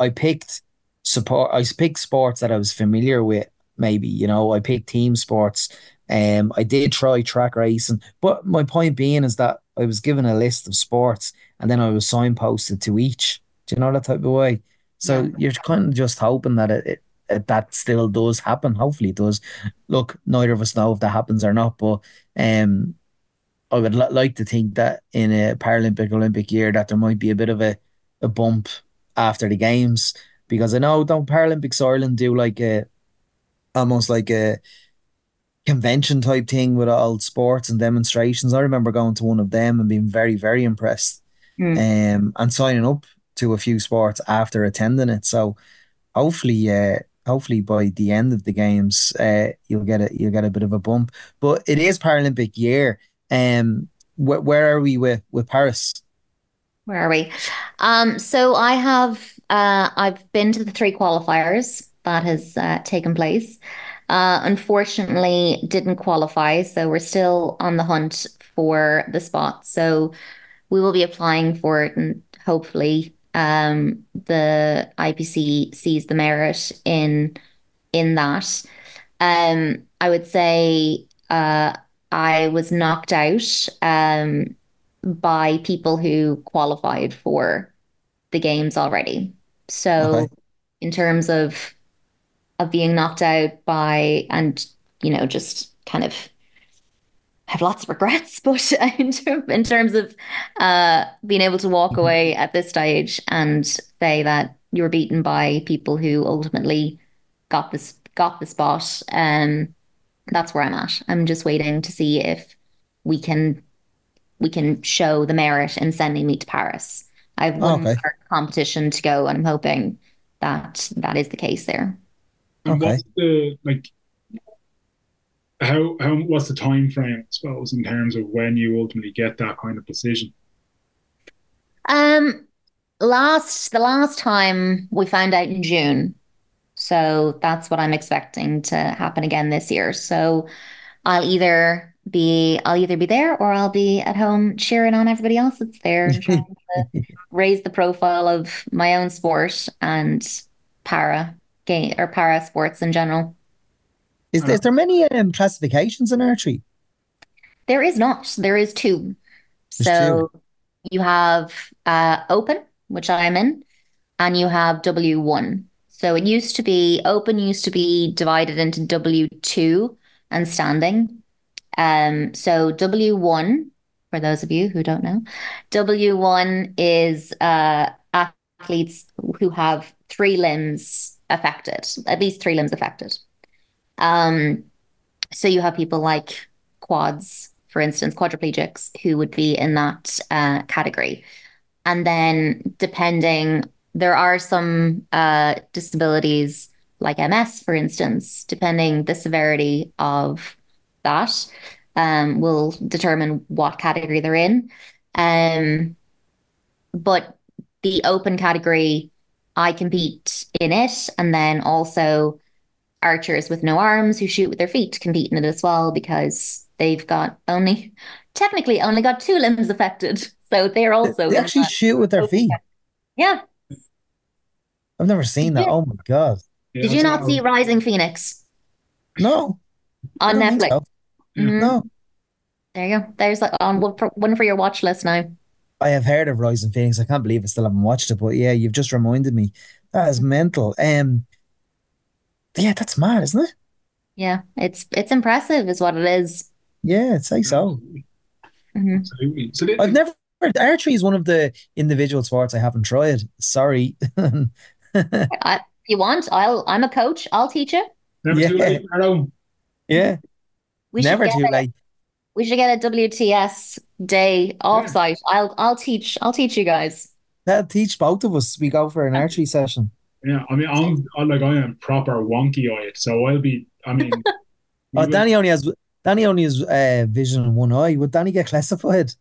[SPEAKER 2] I picked sports that I was familiar with, maybe, I picked team sports. I did try track racing, but my point being is that I was given a list of sports and then I was signposted to each. Do you know that type of way?
[SPEAKER 3] Yeah.
[SPEAKER 2] So you're kind of just hoping that that still does happen. Hopefully it does. Look, neither of us know if that happens or not, but um I would like to think that in a Paralympic Olympic year that there might be a bit of a bump after the games because I know don't Paralympics Ireland do like a almost like a convention type thing with all sports and demonstrations. I remember going to one of them and being very, very impressed
[SPEAKER 3] Hmm.
[SPEAKER 2] and signing up to a few sports after attending it. So hopefully by the end of the games, you'll get a bit of a bump. But it is Paralympic year. Where are we with Paris?
[SPEAKER 3] Where are we? So I've been to the three qualifiers that has taken place. Unfortunately, didn't qualify, so we're still on the hunt for the spot. So we will be applying for it, and hopefully, the IPC sees the merit in that. I would say I was knocked out by people who qualified for the games already.
[SPEAKER 2] Okay.
[SPEAKER 3] So in terms of being knocked out by and just kind of have lots of regrets, but in terms of being able to walk away at this stage and say that you were beaten by people who ultimately got the spot, that's where I'm at. I'm just waiting to see if we can we can show the merit in sending me to Paris. I have one
[SPEAKER 2] Okay.
[SPEAKER 3] more competition to go, and I'm hoping that that is the case there.
[SPEAKER 1] And
[SPEAKER 2] Okay.
[SPEAKER 1] what's the like? How what's the time frame, I suppose, in terms of when you ultimately get that kind of decision?
[SPEAKER 3] Um, the last time we found out in June, so that's what I'm expecting to happen again this year. So I'll either be there or I'll be at home cheering on everybody else that's there and trying to raise the profile of my own sport and para game or para sports in general.
[SPEAKER 2] Is
[SPEAKER 1] And
[SPEAKER 2] is there many classifications in archery?
[SPEAKER 3] There is not. There is two.
[SPEAKER 2] There's two.
[SPEAKER 3] So you have open, which I'm in, and you have W1. So open used to be divided into W2 and standing. So W1, for those of you who don't know, W1 is athletes who have three limbs affected, at least three limbs affected. Um, so you have people like quads, for instance, quadriplegics, who would be in that category. And then there are some disabilities like MS, for instance, depending the severity of that, will determine what category they're in. Um, but the open category, I compete in it, and then also archers with no arms who shoot with their feet compete in it as well because they've got only technically only got two limbs affected. So they're also
[SPEAKER 2] They
[SPEAKER 3] in
[SPEAKER 2] actually
[SPEAKER 3] that.
[SPEAKER 2] shoot with their feet.
[SPEAKER 3] Yeah.
[SPEAKER 2] I've never seen that.
[SPEAKER 3] Did
[SPEAKER 2] Oh my God.
[SPEAKER 1] yeah,
[SPEAKER 3] did
[SPEAKER 1] I
[SPEAKER 3] you
[SPEAKER 1] saw.
[SPEAKER 3] not see Rising Phoenix
[SPEAKER 2] No, I
[SPEAKER 3] on
[SPEAKER 2] don't think
[SPEAKER 3] Netflix?
[SPEAKER 2] so.
[SPEAKER 1] Yeah,
[SPEAKER 3] Hmm.
[SPEAKER 2] No.
[SPEAKER 3] There you go. There's like on one for your watch list now.
[SPEAKER 2] I have heard of Rising Phoenix. I can't believe I still haven't watched it, but yeah, you've just reminded me. That is mental. Yeah, that's mad, isn't it?
[SPEAKER 3] Yeah, it's impressive, is what it is.
[SPEAKER 2] Yeah, I'd say so.
[SPEAKER 1] absolutely,
[SPEAKER 3] Hmm.
[SPEAKER 1] absolutely. So
[SPEAKER 2] I've never archery is one of the individual sports I haven't tried. Sorry.
[SPEAKER 3] If you want, I'm a coach. I'll teach you.
[SPEAKER 1] never too
[SPEAKER 2] Yeah,
[SPEAKER 1] late, Arrow.
[SPEAKER 2] yeah.
[SPEAKER 3] We should
[SPEAKER 2] Never
[SPEAKER 3] get
[SPEAKER 2] too late.
[SPEAKER 3] We should get a WTS day
[SPEAKER 1] Yeah,
[SPEAKER 3] offsite. I'll teach you guys.
[SPEAKER 2] That'll teach both of us. We go for an archery session.
[SPEAKER 1] yeah. I mean, I am proper wonky eyed, so I'll be. I mean, we
[SPEAKER 2] Oh,
[SPEAKER 1] will.
[SPEAKER 2] Danny only has vision in one eye. Would Danny get classified?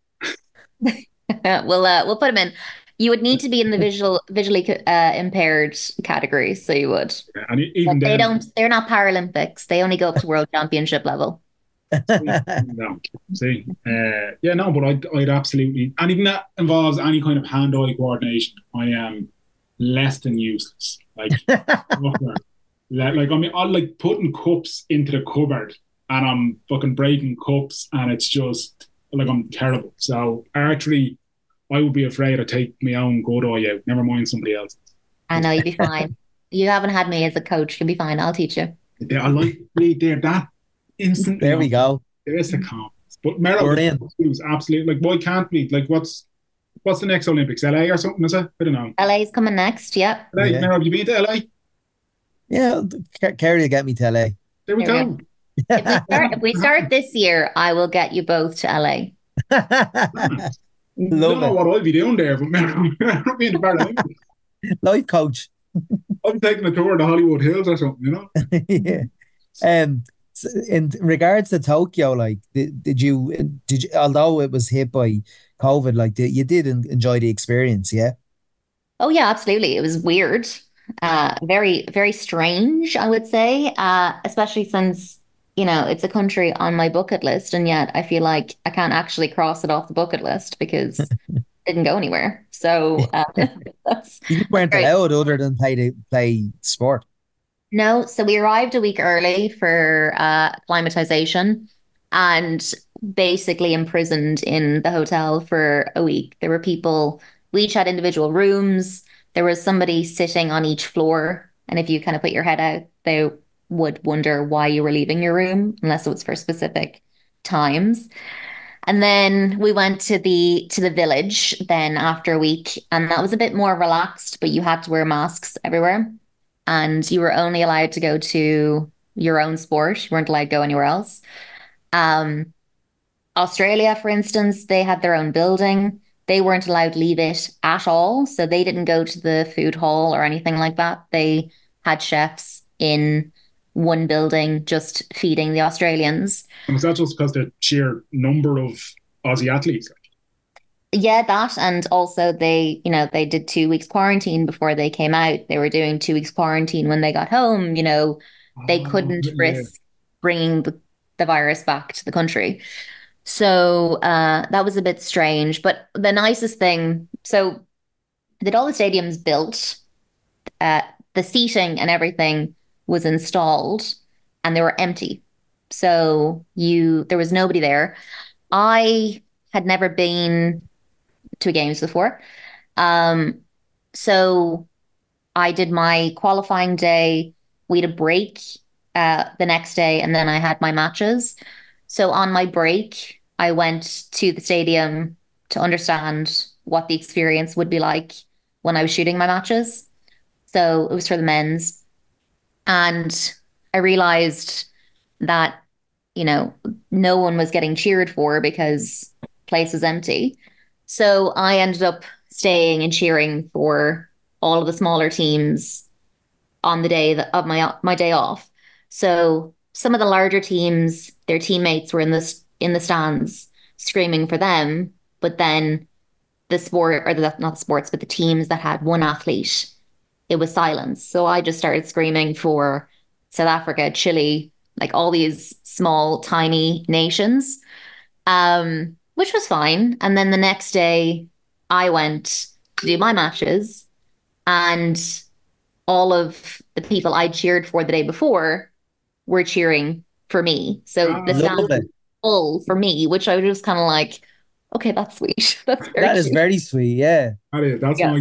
[SPEAKER 3] We'll put him in. You would need to be in the visually impaired category, so you would.
[SPEAKER 1] Yeah, and
[SPEAKER 3] But
[SPEAKER 1] even
[SPEAKER 3] they
[SPEAKER 1] then,
[SPEAKER 3] don't. They're not Paralympics. They only go up to World Championship level.
[SPEAKER 1] no. See, yeah, no, but I'd absolutely, and even that involves any kind of hand-eye coordination. I am less than useless. Like, like I mean, I like putting cups into the cupboard, and I'm fucking breaking cups, and it's just like I'm terrible. So archery, I would be afraid to take my own good eye out. Never mind somebody else.
[SPEAKER 3] I know you'd be fine. You haven't had me as a coach. You'll be fine. I'll teach you.
[SPEAKER 1] Yeah, I like bleed there. That instantly,
[SPEAKER 2] There we go.
[SPEAKER 1] there's the calm. But Mero
[SPEAKER 2] We're in.
[SPEAKER 1] was absolutely like, why can't we? Like, what's the next Olympics? LA or something? Is it? I don't know.
[SPEAKER 3] LA's coming next. Yep.
[SPEAKER 1] LA,
[SPEAKER 2] Yeah.
[SPEAKER 1] Mero, have you been to LA?
[SPEAKER 2] Yeah, Kerry will get me to LA.
[SPEAKER 1] There we
[SPEAKER 3] There we
[SPEAKER 1] go.
[SPEAKER 3] If we start this year, I will get you both to LA.
[SPEAKER 1] I don't know
[SPEAKER 2] Love
[SPEAKER 1] what I'll be doing there, but Mero, I'm being part of it.
[SPEAKER 2] it. Life coach.
[SPEAKER 1] I'll be taking a tour of the Hollywood Hills or something,
[SPEAKER 2] Yeah. In regards to Tokyo, like, did you, although it was hit by COVID, like, you did enjoy the experience, yeah?
[SPEAKER 3] Oh yeah, absolutely. It was weird. Very, very strange, I would say. Especially since, it's a country on my bucket list, and yet I feel like I can't actually cross it off the bucket list because it didn't go anywhere. So that's
[SPEAKER 2] You weren't
[SPEAKER 3] great.
[SPEAKER 2] allowed other than play sport.
[SPEAKER 3] No, so we arrived a week early for acclimatization and basically imprisoned in the hotel for a week. There were people, we each had individual rooms. There was somebody sitting on each floor. And if you kind of put your head out, they would wonder why you were leaving your room, unless it was for specific times. And then we went to the village then after a week, and that was a bit more relaxed, but you had to wear masks everywhere and you were only allowed to go to your own sport. You weren't allowed to go anywhere else. Um, Australia, for instance, they had their own building. They weren't allowed to leave it at all. So they didn't go to the food hall or anything like that. They had chefs in one building just feeding the Australians.
[SPEAKER 1] And was that just because the sheer number of Aussie athletes?
[SPEAKER 3] Yeah, that. And also they did 2 weeks quarantine before they came out. They were doing 2 weeks quarantine when they got home. They
[SPEAKER 1] Oh,
[SPEAKER 3] couldn't
[SPEAKER 1] yeah.
[SPEAKER 3] risk bringing the virus back to the country. So that was a bit strange. But the nicest thing, so they did all the stadiums built, uh, the seating and everything was installed, and they were empty. So there was nobody there. I had never been to games before. Um, so I did my qualifying day. We had a break the next day, and then I had my matches. So on my break, I went to the stadium to understand what the experience would be like when I was shooting my matches. So it was for the men's. And I realized that, you know, no one was getting cheered for because the place was empty. So I ended up staying and cheering for all of the smaller teams on the day of my day off. So some of the larger teams, their teammates were in the stands screaming for them, but then the sport or not the sports, but the teams that had one athlete, it was silence. So I just started screaming for South Africa, Chile, like all these small, tiny nations, which was fine. And then the next day, I went to do my matches, and all of the people I cheered for the day before were cheering for me. So the stand
[SPEAKER 2] Love
[SPEAKER 3] was
[SPEAKER 2] it.
[SPEAKER 3] full for me, which I was just kind of like, okay, that's sweet. That's very
[SPEAKER 2] That is
[SPEAKER 3] cute.
[SPEAKER 2] very sweet. Yeah,
[SPEAKER 1] That's
[SPEAKER 3] Yeah.
[SPEAKER 1] my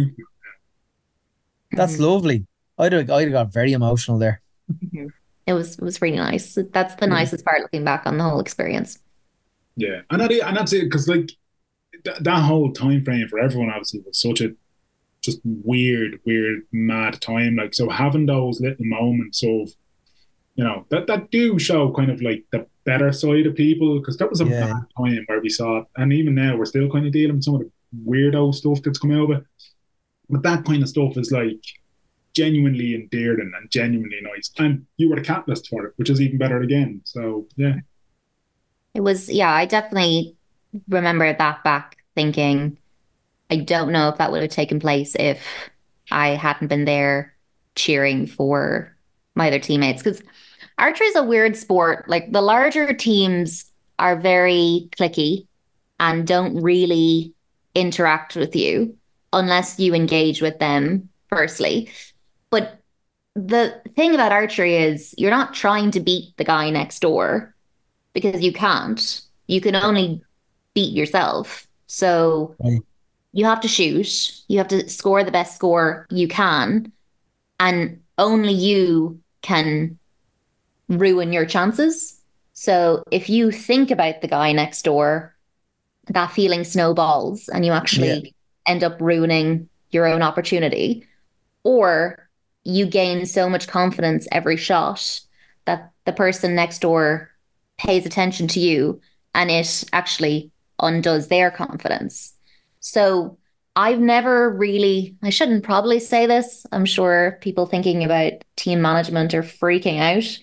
[SPEAKER 2] that's
[SPEAKER 3] Mhm.
[SPEAKER 2] lovely. I'd have got very emotional there.
[SPEAKER 3] Mhm. It was really nice. That's the
[SPEAKER 1] yeah,
[SPEAKER 3] nicest part looking back on the whole experience.
[SPEAKER 1] yeah. And that's it because like that whole time frame for everyone obviously was such a just weird, mad time. Like so having those little moments of that do show kind of like the better side of people, because that was a bad
[SPEAKER 2] Yeah.
[SPEAKER 1] time where we saw it, and even now we're still kind of dealing with some of the weirdo stuff that's come out of it. But that kind of stuff is like genuinely endearing and genuinely nice, and you were the catalyst for it, which is even better again. So yeah,
[SPEAKER 3] It was, yeah, I definitely remember that back thinking, I don't know if that would have taken place if I hadn't been there cheering for my other teammates. Because archery is a weird sport. Like the larger teams are very clicky and don't really interact with you unless you engage with them firstly. But the thing about archery is you're not trying to beat the guy next door because you can't. You can only beat yourself. So
[SPEAKER 2] Right.
[SPEAKER 3] you have to shoot, you have to score the best score you can, and only you can ruin your chances. So if you think about the guy next door, that feeling snowballs and you
[SPEAKER 2] Yeah.
[SPEAKER 3] actually end up ruining your own opportunity, or you gain so much confidence every shot that the person next door pays attention to you and it actually undoes their confidence. So I've never really, I shouldn't probably say this. I'm sure people thinking about team management are freaking out.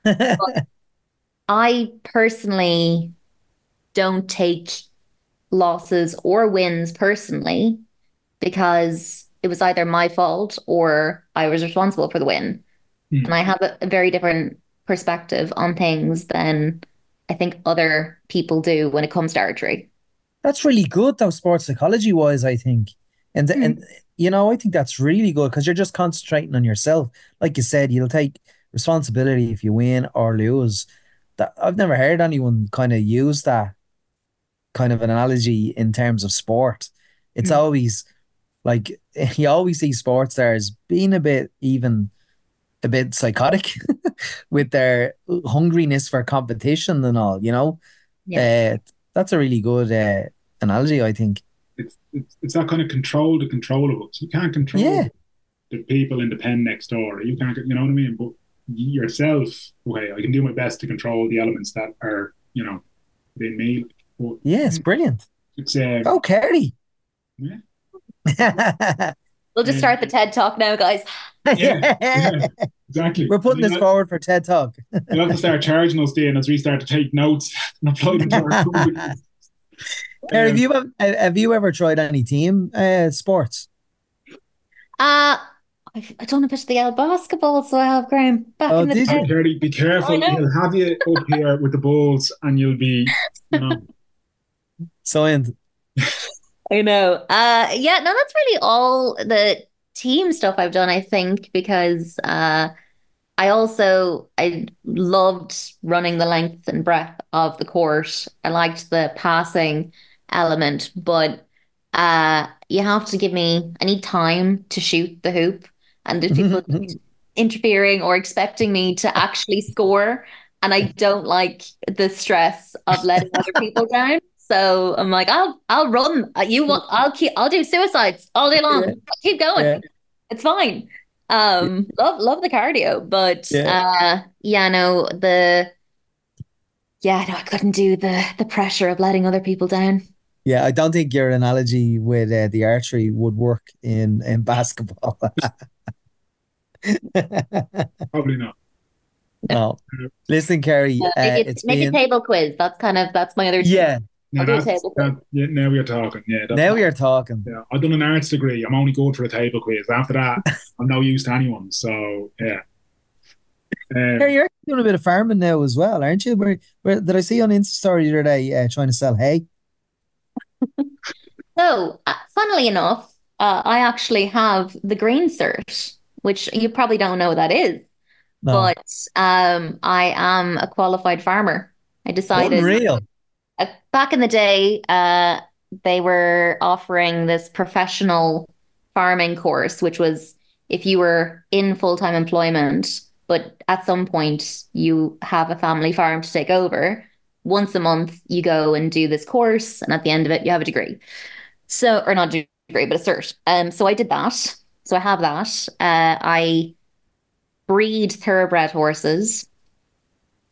[SPEAKER 3] I personally don't take losses or wins personally because it was either my fault or I was responsible for the win.
[SPEAKER 1] Hmm.
[SPEAKER 3] And I have a very different perspective on things than I think other people do when it comes to archery.
[SPEAKER 2] That's really good though, sports psychology wise, I think. And I think that's really good because you're just concentrating on yourself. Like you said, you'll take responsibility if you win or lose. That I've never heard anyone kind of use that kind of analogy in terms of sport. It's
[SPEAKER 3] Mm.
[SPEAKER 2] always like you always see sports stars being a bit psychotic with their hungriness for competition and all, you know?
[SPEAKER 3] Yeah.
[SPEAKER 2] Uh, that's a really good analogy, I think.
[SPEAKER 1] it's that kind of control the controllables. You can't control
[SPEAKER 2] Yeah,
[SPEAKER 1] the people in the pen next door. You can't, you know what I mean? But yourself, okay, I can do my best to control the elements that are, within me. But
[SPEAKER 2] yeah, it's brilliant.
[SPEAKER 1] it's
[SPEAKER 2] Oh, Kerry.
[SPEAKER 1] yeah,
[SPEAKER 3] We'll just start the TED Talk now, guys.
[SPEAKER 1] yeah, exactly.
[SPEAKER 2] We're putting this forward for TED Talk.
[SPEAKER 1] You'll have to start charging us, Dean, as we start to take notes and apply them to our companies.
[SPEAKER 2] Kerry, have you ever tried any team sports?
[SPEAKER 3] I don't know if it's the L basketball, so I have Graham back in the
[SPEAKER 2] Did you?
[SPEAKER 3] day.
[SPEAKER 1] Kerry, be careful. He'll have you up here with the balls and you'll be,
[SPEAKER 2] So, and
[SPEAKER 3] I know. Yeah, no, that's really all the team stuff I've done, I think, because I loved running the length and breadth of the court. I liked the passing element, but you have to give me, I need time to shoot the hoop, and there's people interfering or expecting me to actually score, and I don't like the stress of letting other people down. So I'm like, I'll run. I'll do suicides all day long.
[SPEAKER 2] Yeah.
[SPEAKER 3] Keep going.
[SPEAKER 2] Yeah.
[SPEAKER 3] It's fine. Love the cardio, but
[SPEAKER 2] Yeah.
[SPEAKER 3] I couldn't do the pressure of letting other people down.
[SPEAKER 2] Yeah, I don't think your analogy with the archery would work in basketball.
[SPEAKER 1] probably not.
[SPEAKER 2] No. Listen, Kerry,
[SPEAKER 3] Make a table quiz. That's my other team.
[SPEAKER 2] Yeah.
[SPEAKER 3] I'll do a table quiz.
[SPEAKER 1] Now we're talking. Yeah,
[SPEAKER 2] Now we are talking.
[SPEAKER 1] Yeah, I've done an arts degree. I'm only good for a table quiz. After that, I'm no use to anyone. So yeah.
[SPEAKER 2] Kerry, you're doing a bit of farming now as well, aren't you? Where did I see on Insta story the other day trying to sell hay?
[SPEAKER 3] So, funnily enough, I actually have the green cert, which you probably don't know what that is.
[SPEAKER 2] No.
[SPEAKER 3] But I am a qualified farmer. I decided
[SPEAKER 2] Unreal.
[SPEAKER 3] Back in the day, they were offering this professional farming course, which was if you were in full-time employment, but at some point you have a family farm to take over. Once a month, you go and do this course, and at the end of it, you have a degree. So, or not a degree, but a cert. So I did that. So I have that. I breed thoroughbred horses.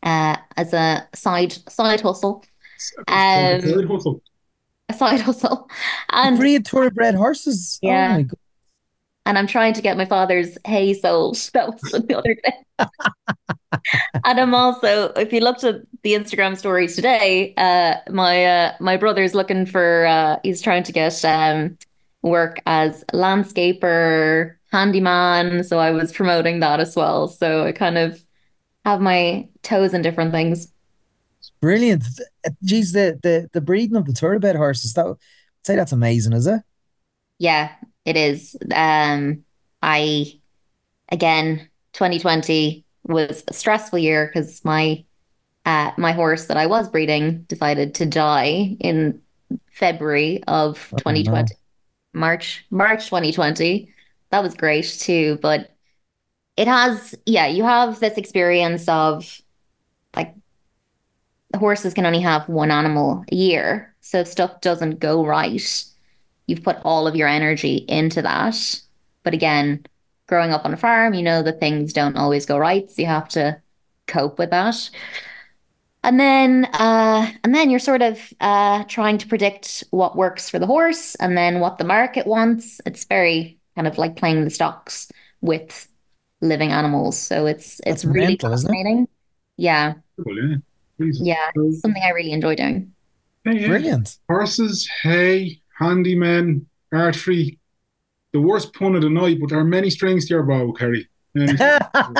[SPEAKER 3] as a side hustle.
[SPEAKER 1] Third
[SPEAKER 3] Um,
[SPEAKER 1] hustle.
[SPEAKER 3] a side hustle. And
[SPEAKER 2] Breed thoroughbred horses. Oh
[SPEAKER 3] yeah,
[SPEAKER 2] my god.
[SPEAKER 3] and I'm trying to get my father's hay sold. That was the other thing. And I'm also, if you looked at the Instagram stories today, my brother's looking for he's trying to get work as a landscaper, handyman. So I was promoting that as well. So I kind of have my toes in different things.
[SPEAKER 2] Brilliant. Geez, the breeding of the thoroughbred horses, that I'd say that's amazing, is it?
[SPEAKER 3] Yeah, it is. I again, 2020 was a stressful year because my horse that I was breeding decided to die in February of
[SPEAKER 2] Oh no.
[SPEAKER 3] 2020, March 2020. That was great too, but it has, yeah, you have this experience of like the horses can only have one animal a year. So if stuff doesn't go right, you've put all of your energy into that. But again, growing up on a farm, you know that things don't always go right, so you have to cope with that. And then you're sort of trying to predict what works for the horse and then what the market wants. It's very kind of like playing the stocks with living animals. So it's
[SPEAKER 2] That's
[SPEAKER 3] really
[SPEAKER 2] mental, isn't it?
[SPEAKER 3] fascinating. Yeah,
[SPEAKER 1] Cool, yeah. Jesus.
[SPEAKER 3] yeah,
[SPEAKER 1] So,
[SPEAKER 3] it's something I really enjoy doing.
[SPEAKER 1] hey, yeah.
[SPEAKER 2] Brilliant.
[SPEAKER 1] Horses, hay, handymen, archery. The worst pun of the night, but there are many strings to your bow, Kerry. Many strings.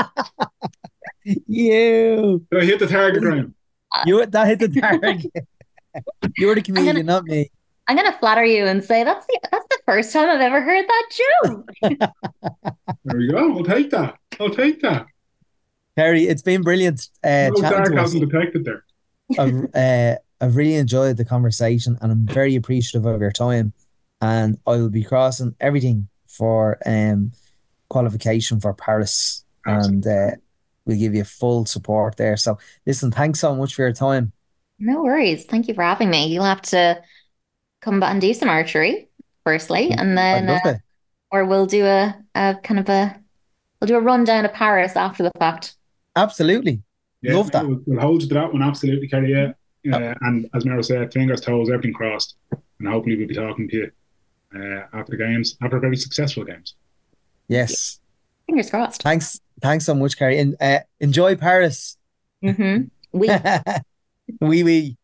[SPEAKER 2] You.
[SPEAKER 1] Did I hit the target, Graham?
[SPEAKER 3] Uh,
[SPEAKER 2] You that hit the target. You're the
[SPEAKER 3] I'm gonna
[SPEAKER 2] comedian, not me.
[SPEAKER 3] I'm gonna flatter you and say that's the first time I've ever heard that joke.
[SPEAKER 1] There we go. I'll take that. I'll take that.
[SPEAKER 2] Harry, it's been brilliant
[SPEAKER 1] No
[SPEAKER 2] chatting to
[SPEAKER 1] sarcasm
[SPEAKER 2] us.
[SPEAKER 1] detected there.
[SPEAKER 2] I've really enjoyed the conversation and I'm very appreciative of your time. And I will be crossing everything for qualification for Paris. And
[SPEAKER 1] Absolutely.
[SPEAKER 2] we'll give you full support there. So listen, thanks so much for your time.
[SPEAKER 3] No worries. Thank you for having me. You'll have to come back and do some archery firstly, and
[SPEAKER 2] I'd
[SPEAKER 3] then
[SPEAKER 2] love it.
[SPEAKER 3] or a kind of a we'll do a rundown of Paris after the fact.
[SPEAKER 2] Absolutely.
[SPEAKER 1] Yeah,
[SPEAKER 2] Love that.
[SPEAKER 1] we'll hold you to that one. Absolutely, Kerry. Yeah.
[SPEAKER 2] Yep.
[SPEAKER 1] And as Mero said, fingers, toes, everything crossed. And hopefully we'll be talking to you after the games, after very successful games.
[SPEAKER 3] Yeah,
[SPEAKER 2] Yes.
[SPEAKER 3] fingers crossed.
[SPEAKER 2] Thanks. Thanks so much, Carrie. And enjoy Paris.
[SPEAKER 3] We
[SPEAKER 2] Oui, oui.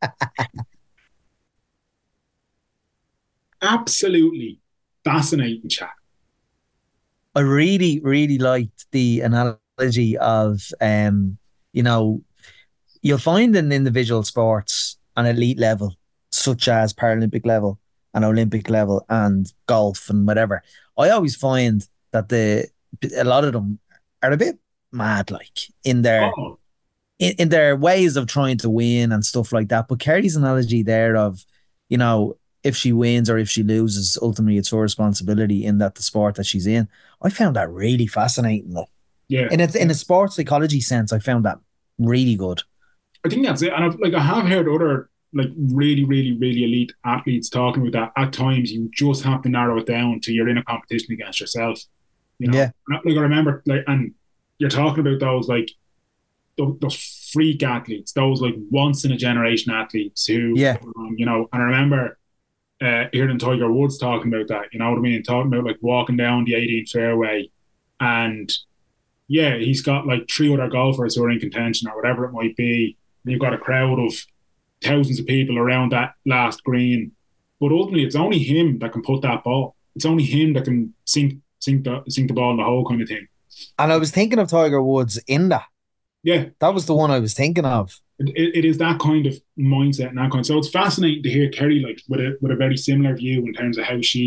[SPEAKER 1] Absolutely fascinating chat.
[SPEAKER 2] I really, really liked the analogy of, you know, you'll find in individual sports an elite level, such as Paralympic level and Olympic level and golf and whatever. I always find that a lot of them are a bit mad, like
[SPEAKER 1] Oh,
[SPEAKER 2] in their ways of trying to win and stuff like that. But Kerry's analogy there of, you know, if she wins or if she loses, ultimately it's her responsibility in that the sport that she's in. I found that really fascinating. Like,
[SPEAKER 1] yeah.
[SPEAKER 2] in a sports psychology sense, I found that really good.
[SPEAKER 1] I think that's it. And I have heard other like really, really, really elite athletes talking about that. At times, you just have to narrow it down to you're in a competition against yourself. You know,
[SPEAKER 2] Yeah,
[SPEAKER 1] like I remember, like, and you're talking about those like those freak athletes, those like once in a generation athletes who,
[SPEAKER 2] yeah,
[SPEAKER 1] you know. And I remember hearing Tiger Woods talking about that. You know what I mean? Talking about like walking down the 18th fairway, and yeah, he's got like three other golfers who are in contention or whatever it might be. And you've got a crowd of thousands of people around that last green. But ultimately, it's only him that can put that ball. It's only him that can sink the ball in the hole, kind of thing.
[SPEAKER 2] and I was thinking of Tiger Woods in that.
[SPEAKER 1] Yeah,
[SPEAKER 2] That was the one I was thinking of.
[SPEAKER 1] it is that kind of mindset and that kind. So it's fascinating to hear Kerry like with a very similar view in terms of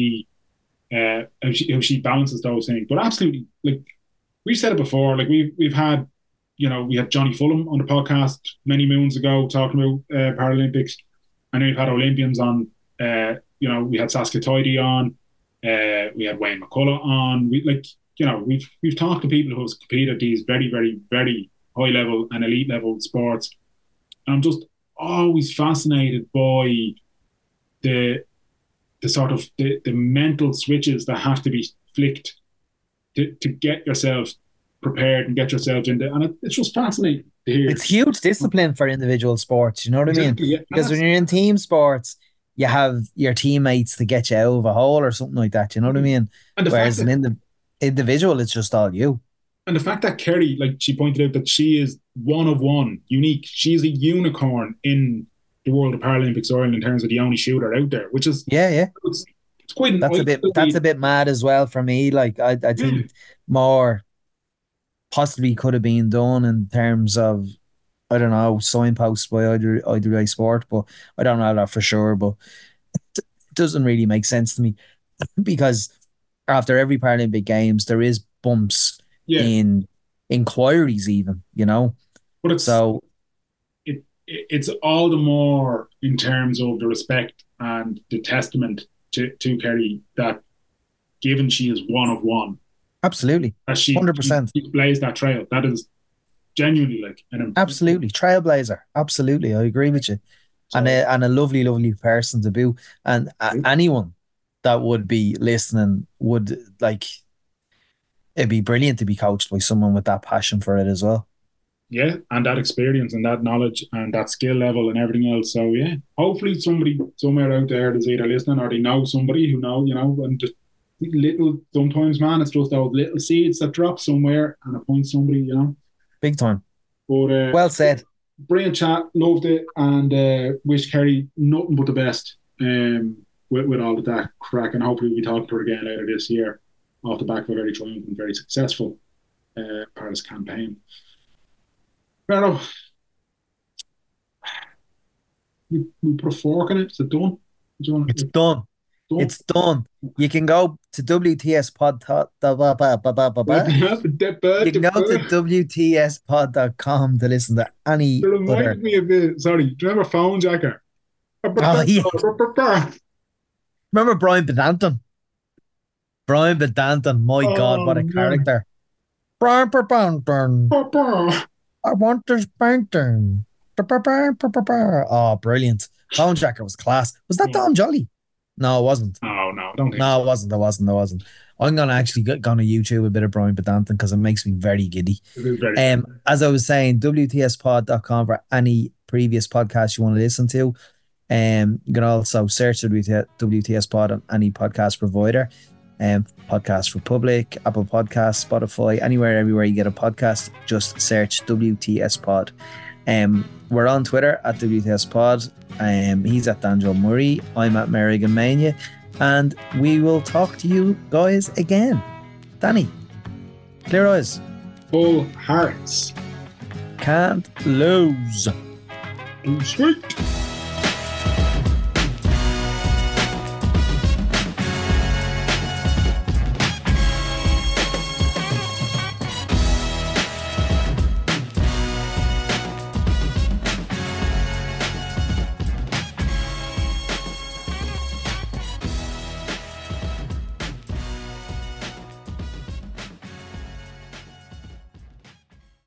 [SPEAKER 1] how she balances those things. But absolutely, like we've said it before, like we've had, you know, we had Johnny Fulham on the podcast many moons ago talking about Paralympics, and then we've had Olympians on. You know, we had Saskia Tidy on. We had Wayne McCullough on. We like, you know, we've talked to people who have competed at these very, very, very high level and elite level sports. And I'm just always fascinated by the sort of the mental switches that have to be flicked to get yourself prepared and get yourself into, and it's just fascinating.
[SPEAKER 2] It's huge discipline for individual sports. You know what I mean?
[SPEAKER 1] Yeah.
[SPEAKER 2] Because when you're in team sports, you have your teammates to get you out of a hole or something like that. You know what I mean?
[SPEAKER 1] And
[SPEAKER 2] Whereas an individual, it's just all you.
[SPEAKER 1] And the fact that Kerry, like she pointed out, that she is one of one, unique. She's a unicorn in the world of Paralympics Ireland in terms of the only shooter out there, which is it's quite.
[SPEAKER 2] That's a bit mad as well for me. Like I think more possibly could have been done in terms of, I don't know, signposts by either sport, but I don't know that for sure. But it doesn't really make sense to me because after every Paralympic Games, there is bumps in inquiries, even, you know.
[SPEAKER 1] But it's all the more in terms of the respect and the testament to Kerry that, given she is one of one,
[SPEAKER 2] absolutely, 100%,
[SPEAKER 1] she blazed that trail. That is genuinely like
[SPEAKER 2] absolutely trailblazer. Absolutely, I agree with you. So, and a lovely person to be, and anyone that would be listening would like. It'd be brilliant to be coached by someone with that passion for it as well.
[SPEAKER 1] Yeah, and that experience and that knowledge and that skill level and everything else. So yeah, hopefully somebody somewhere out there is either listening or they know somebody who know, you know, and just little, sometimes, man, it's just those little seeds that drop somewhere and appoint somebody, you know.
[SPEAKER 2] Big time.
[SPEAKER 1] But
[SPEAKER 2] well said.
[SPEAKER 1] Brilliant chat, loved it, and wish Kerry nothing but the best with all of that crack, and hopefully we talk to her again later this year off the back of a very triumphant and very successful Paris campaign. Pero, we put a fork in it. Is it done?
[SPEAKER 2] It's done. It's done. You can go to WTSpod.com to listen to any.
[SPEAKER 1] It reminds me of it. Sorry, do you remember Phone Jacker?
[SPEAKER 2] Oh, yeah. Remember Brian Bedanton? Brian Bedanton, my God, what a character. Brian Bedanton. I want this painting. Oh, brilliant. Phone Jacker was class. Was that Don Jolly? No, it wasn't.
[SPEAKER 1] No, I don't think
[SPEAKER 2] no, it wasn't. I'm going to actually go on YouTube a bit of Brian Bedanton because it makes me very giddy. As I was saying, WTSpod.com for any previous podcast you want to listen to. You can also search WTS Pod on any podcast provider. Podcast Republic, Apple Podcasts, Spotify, everywhere you get a podcast, just search WTS Pod. We're on Twitter at WTS Pod. He's at Danjo Murray. I'm at Merrigan Mania. And we will talk to you guys again. Danny, clear eyes.
[SPEAKER 1] Full hearts.
[SPEAKER 2] Can't lose.
[SPEAKER 1] Sweet.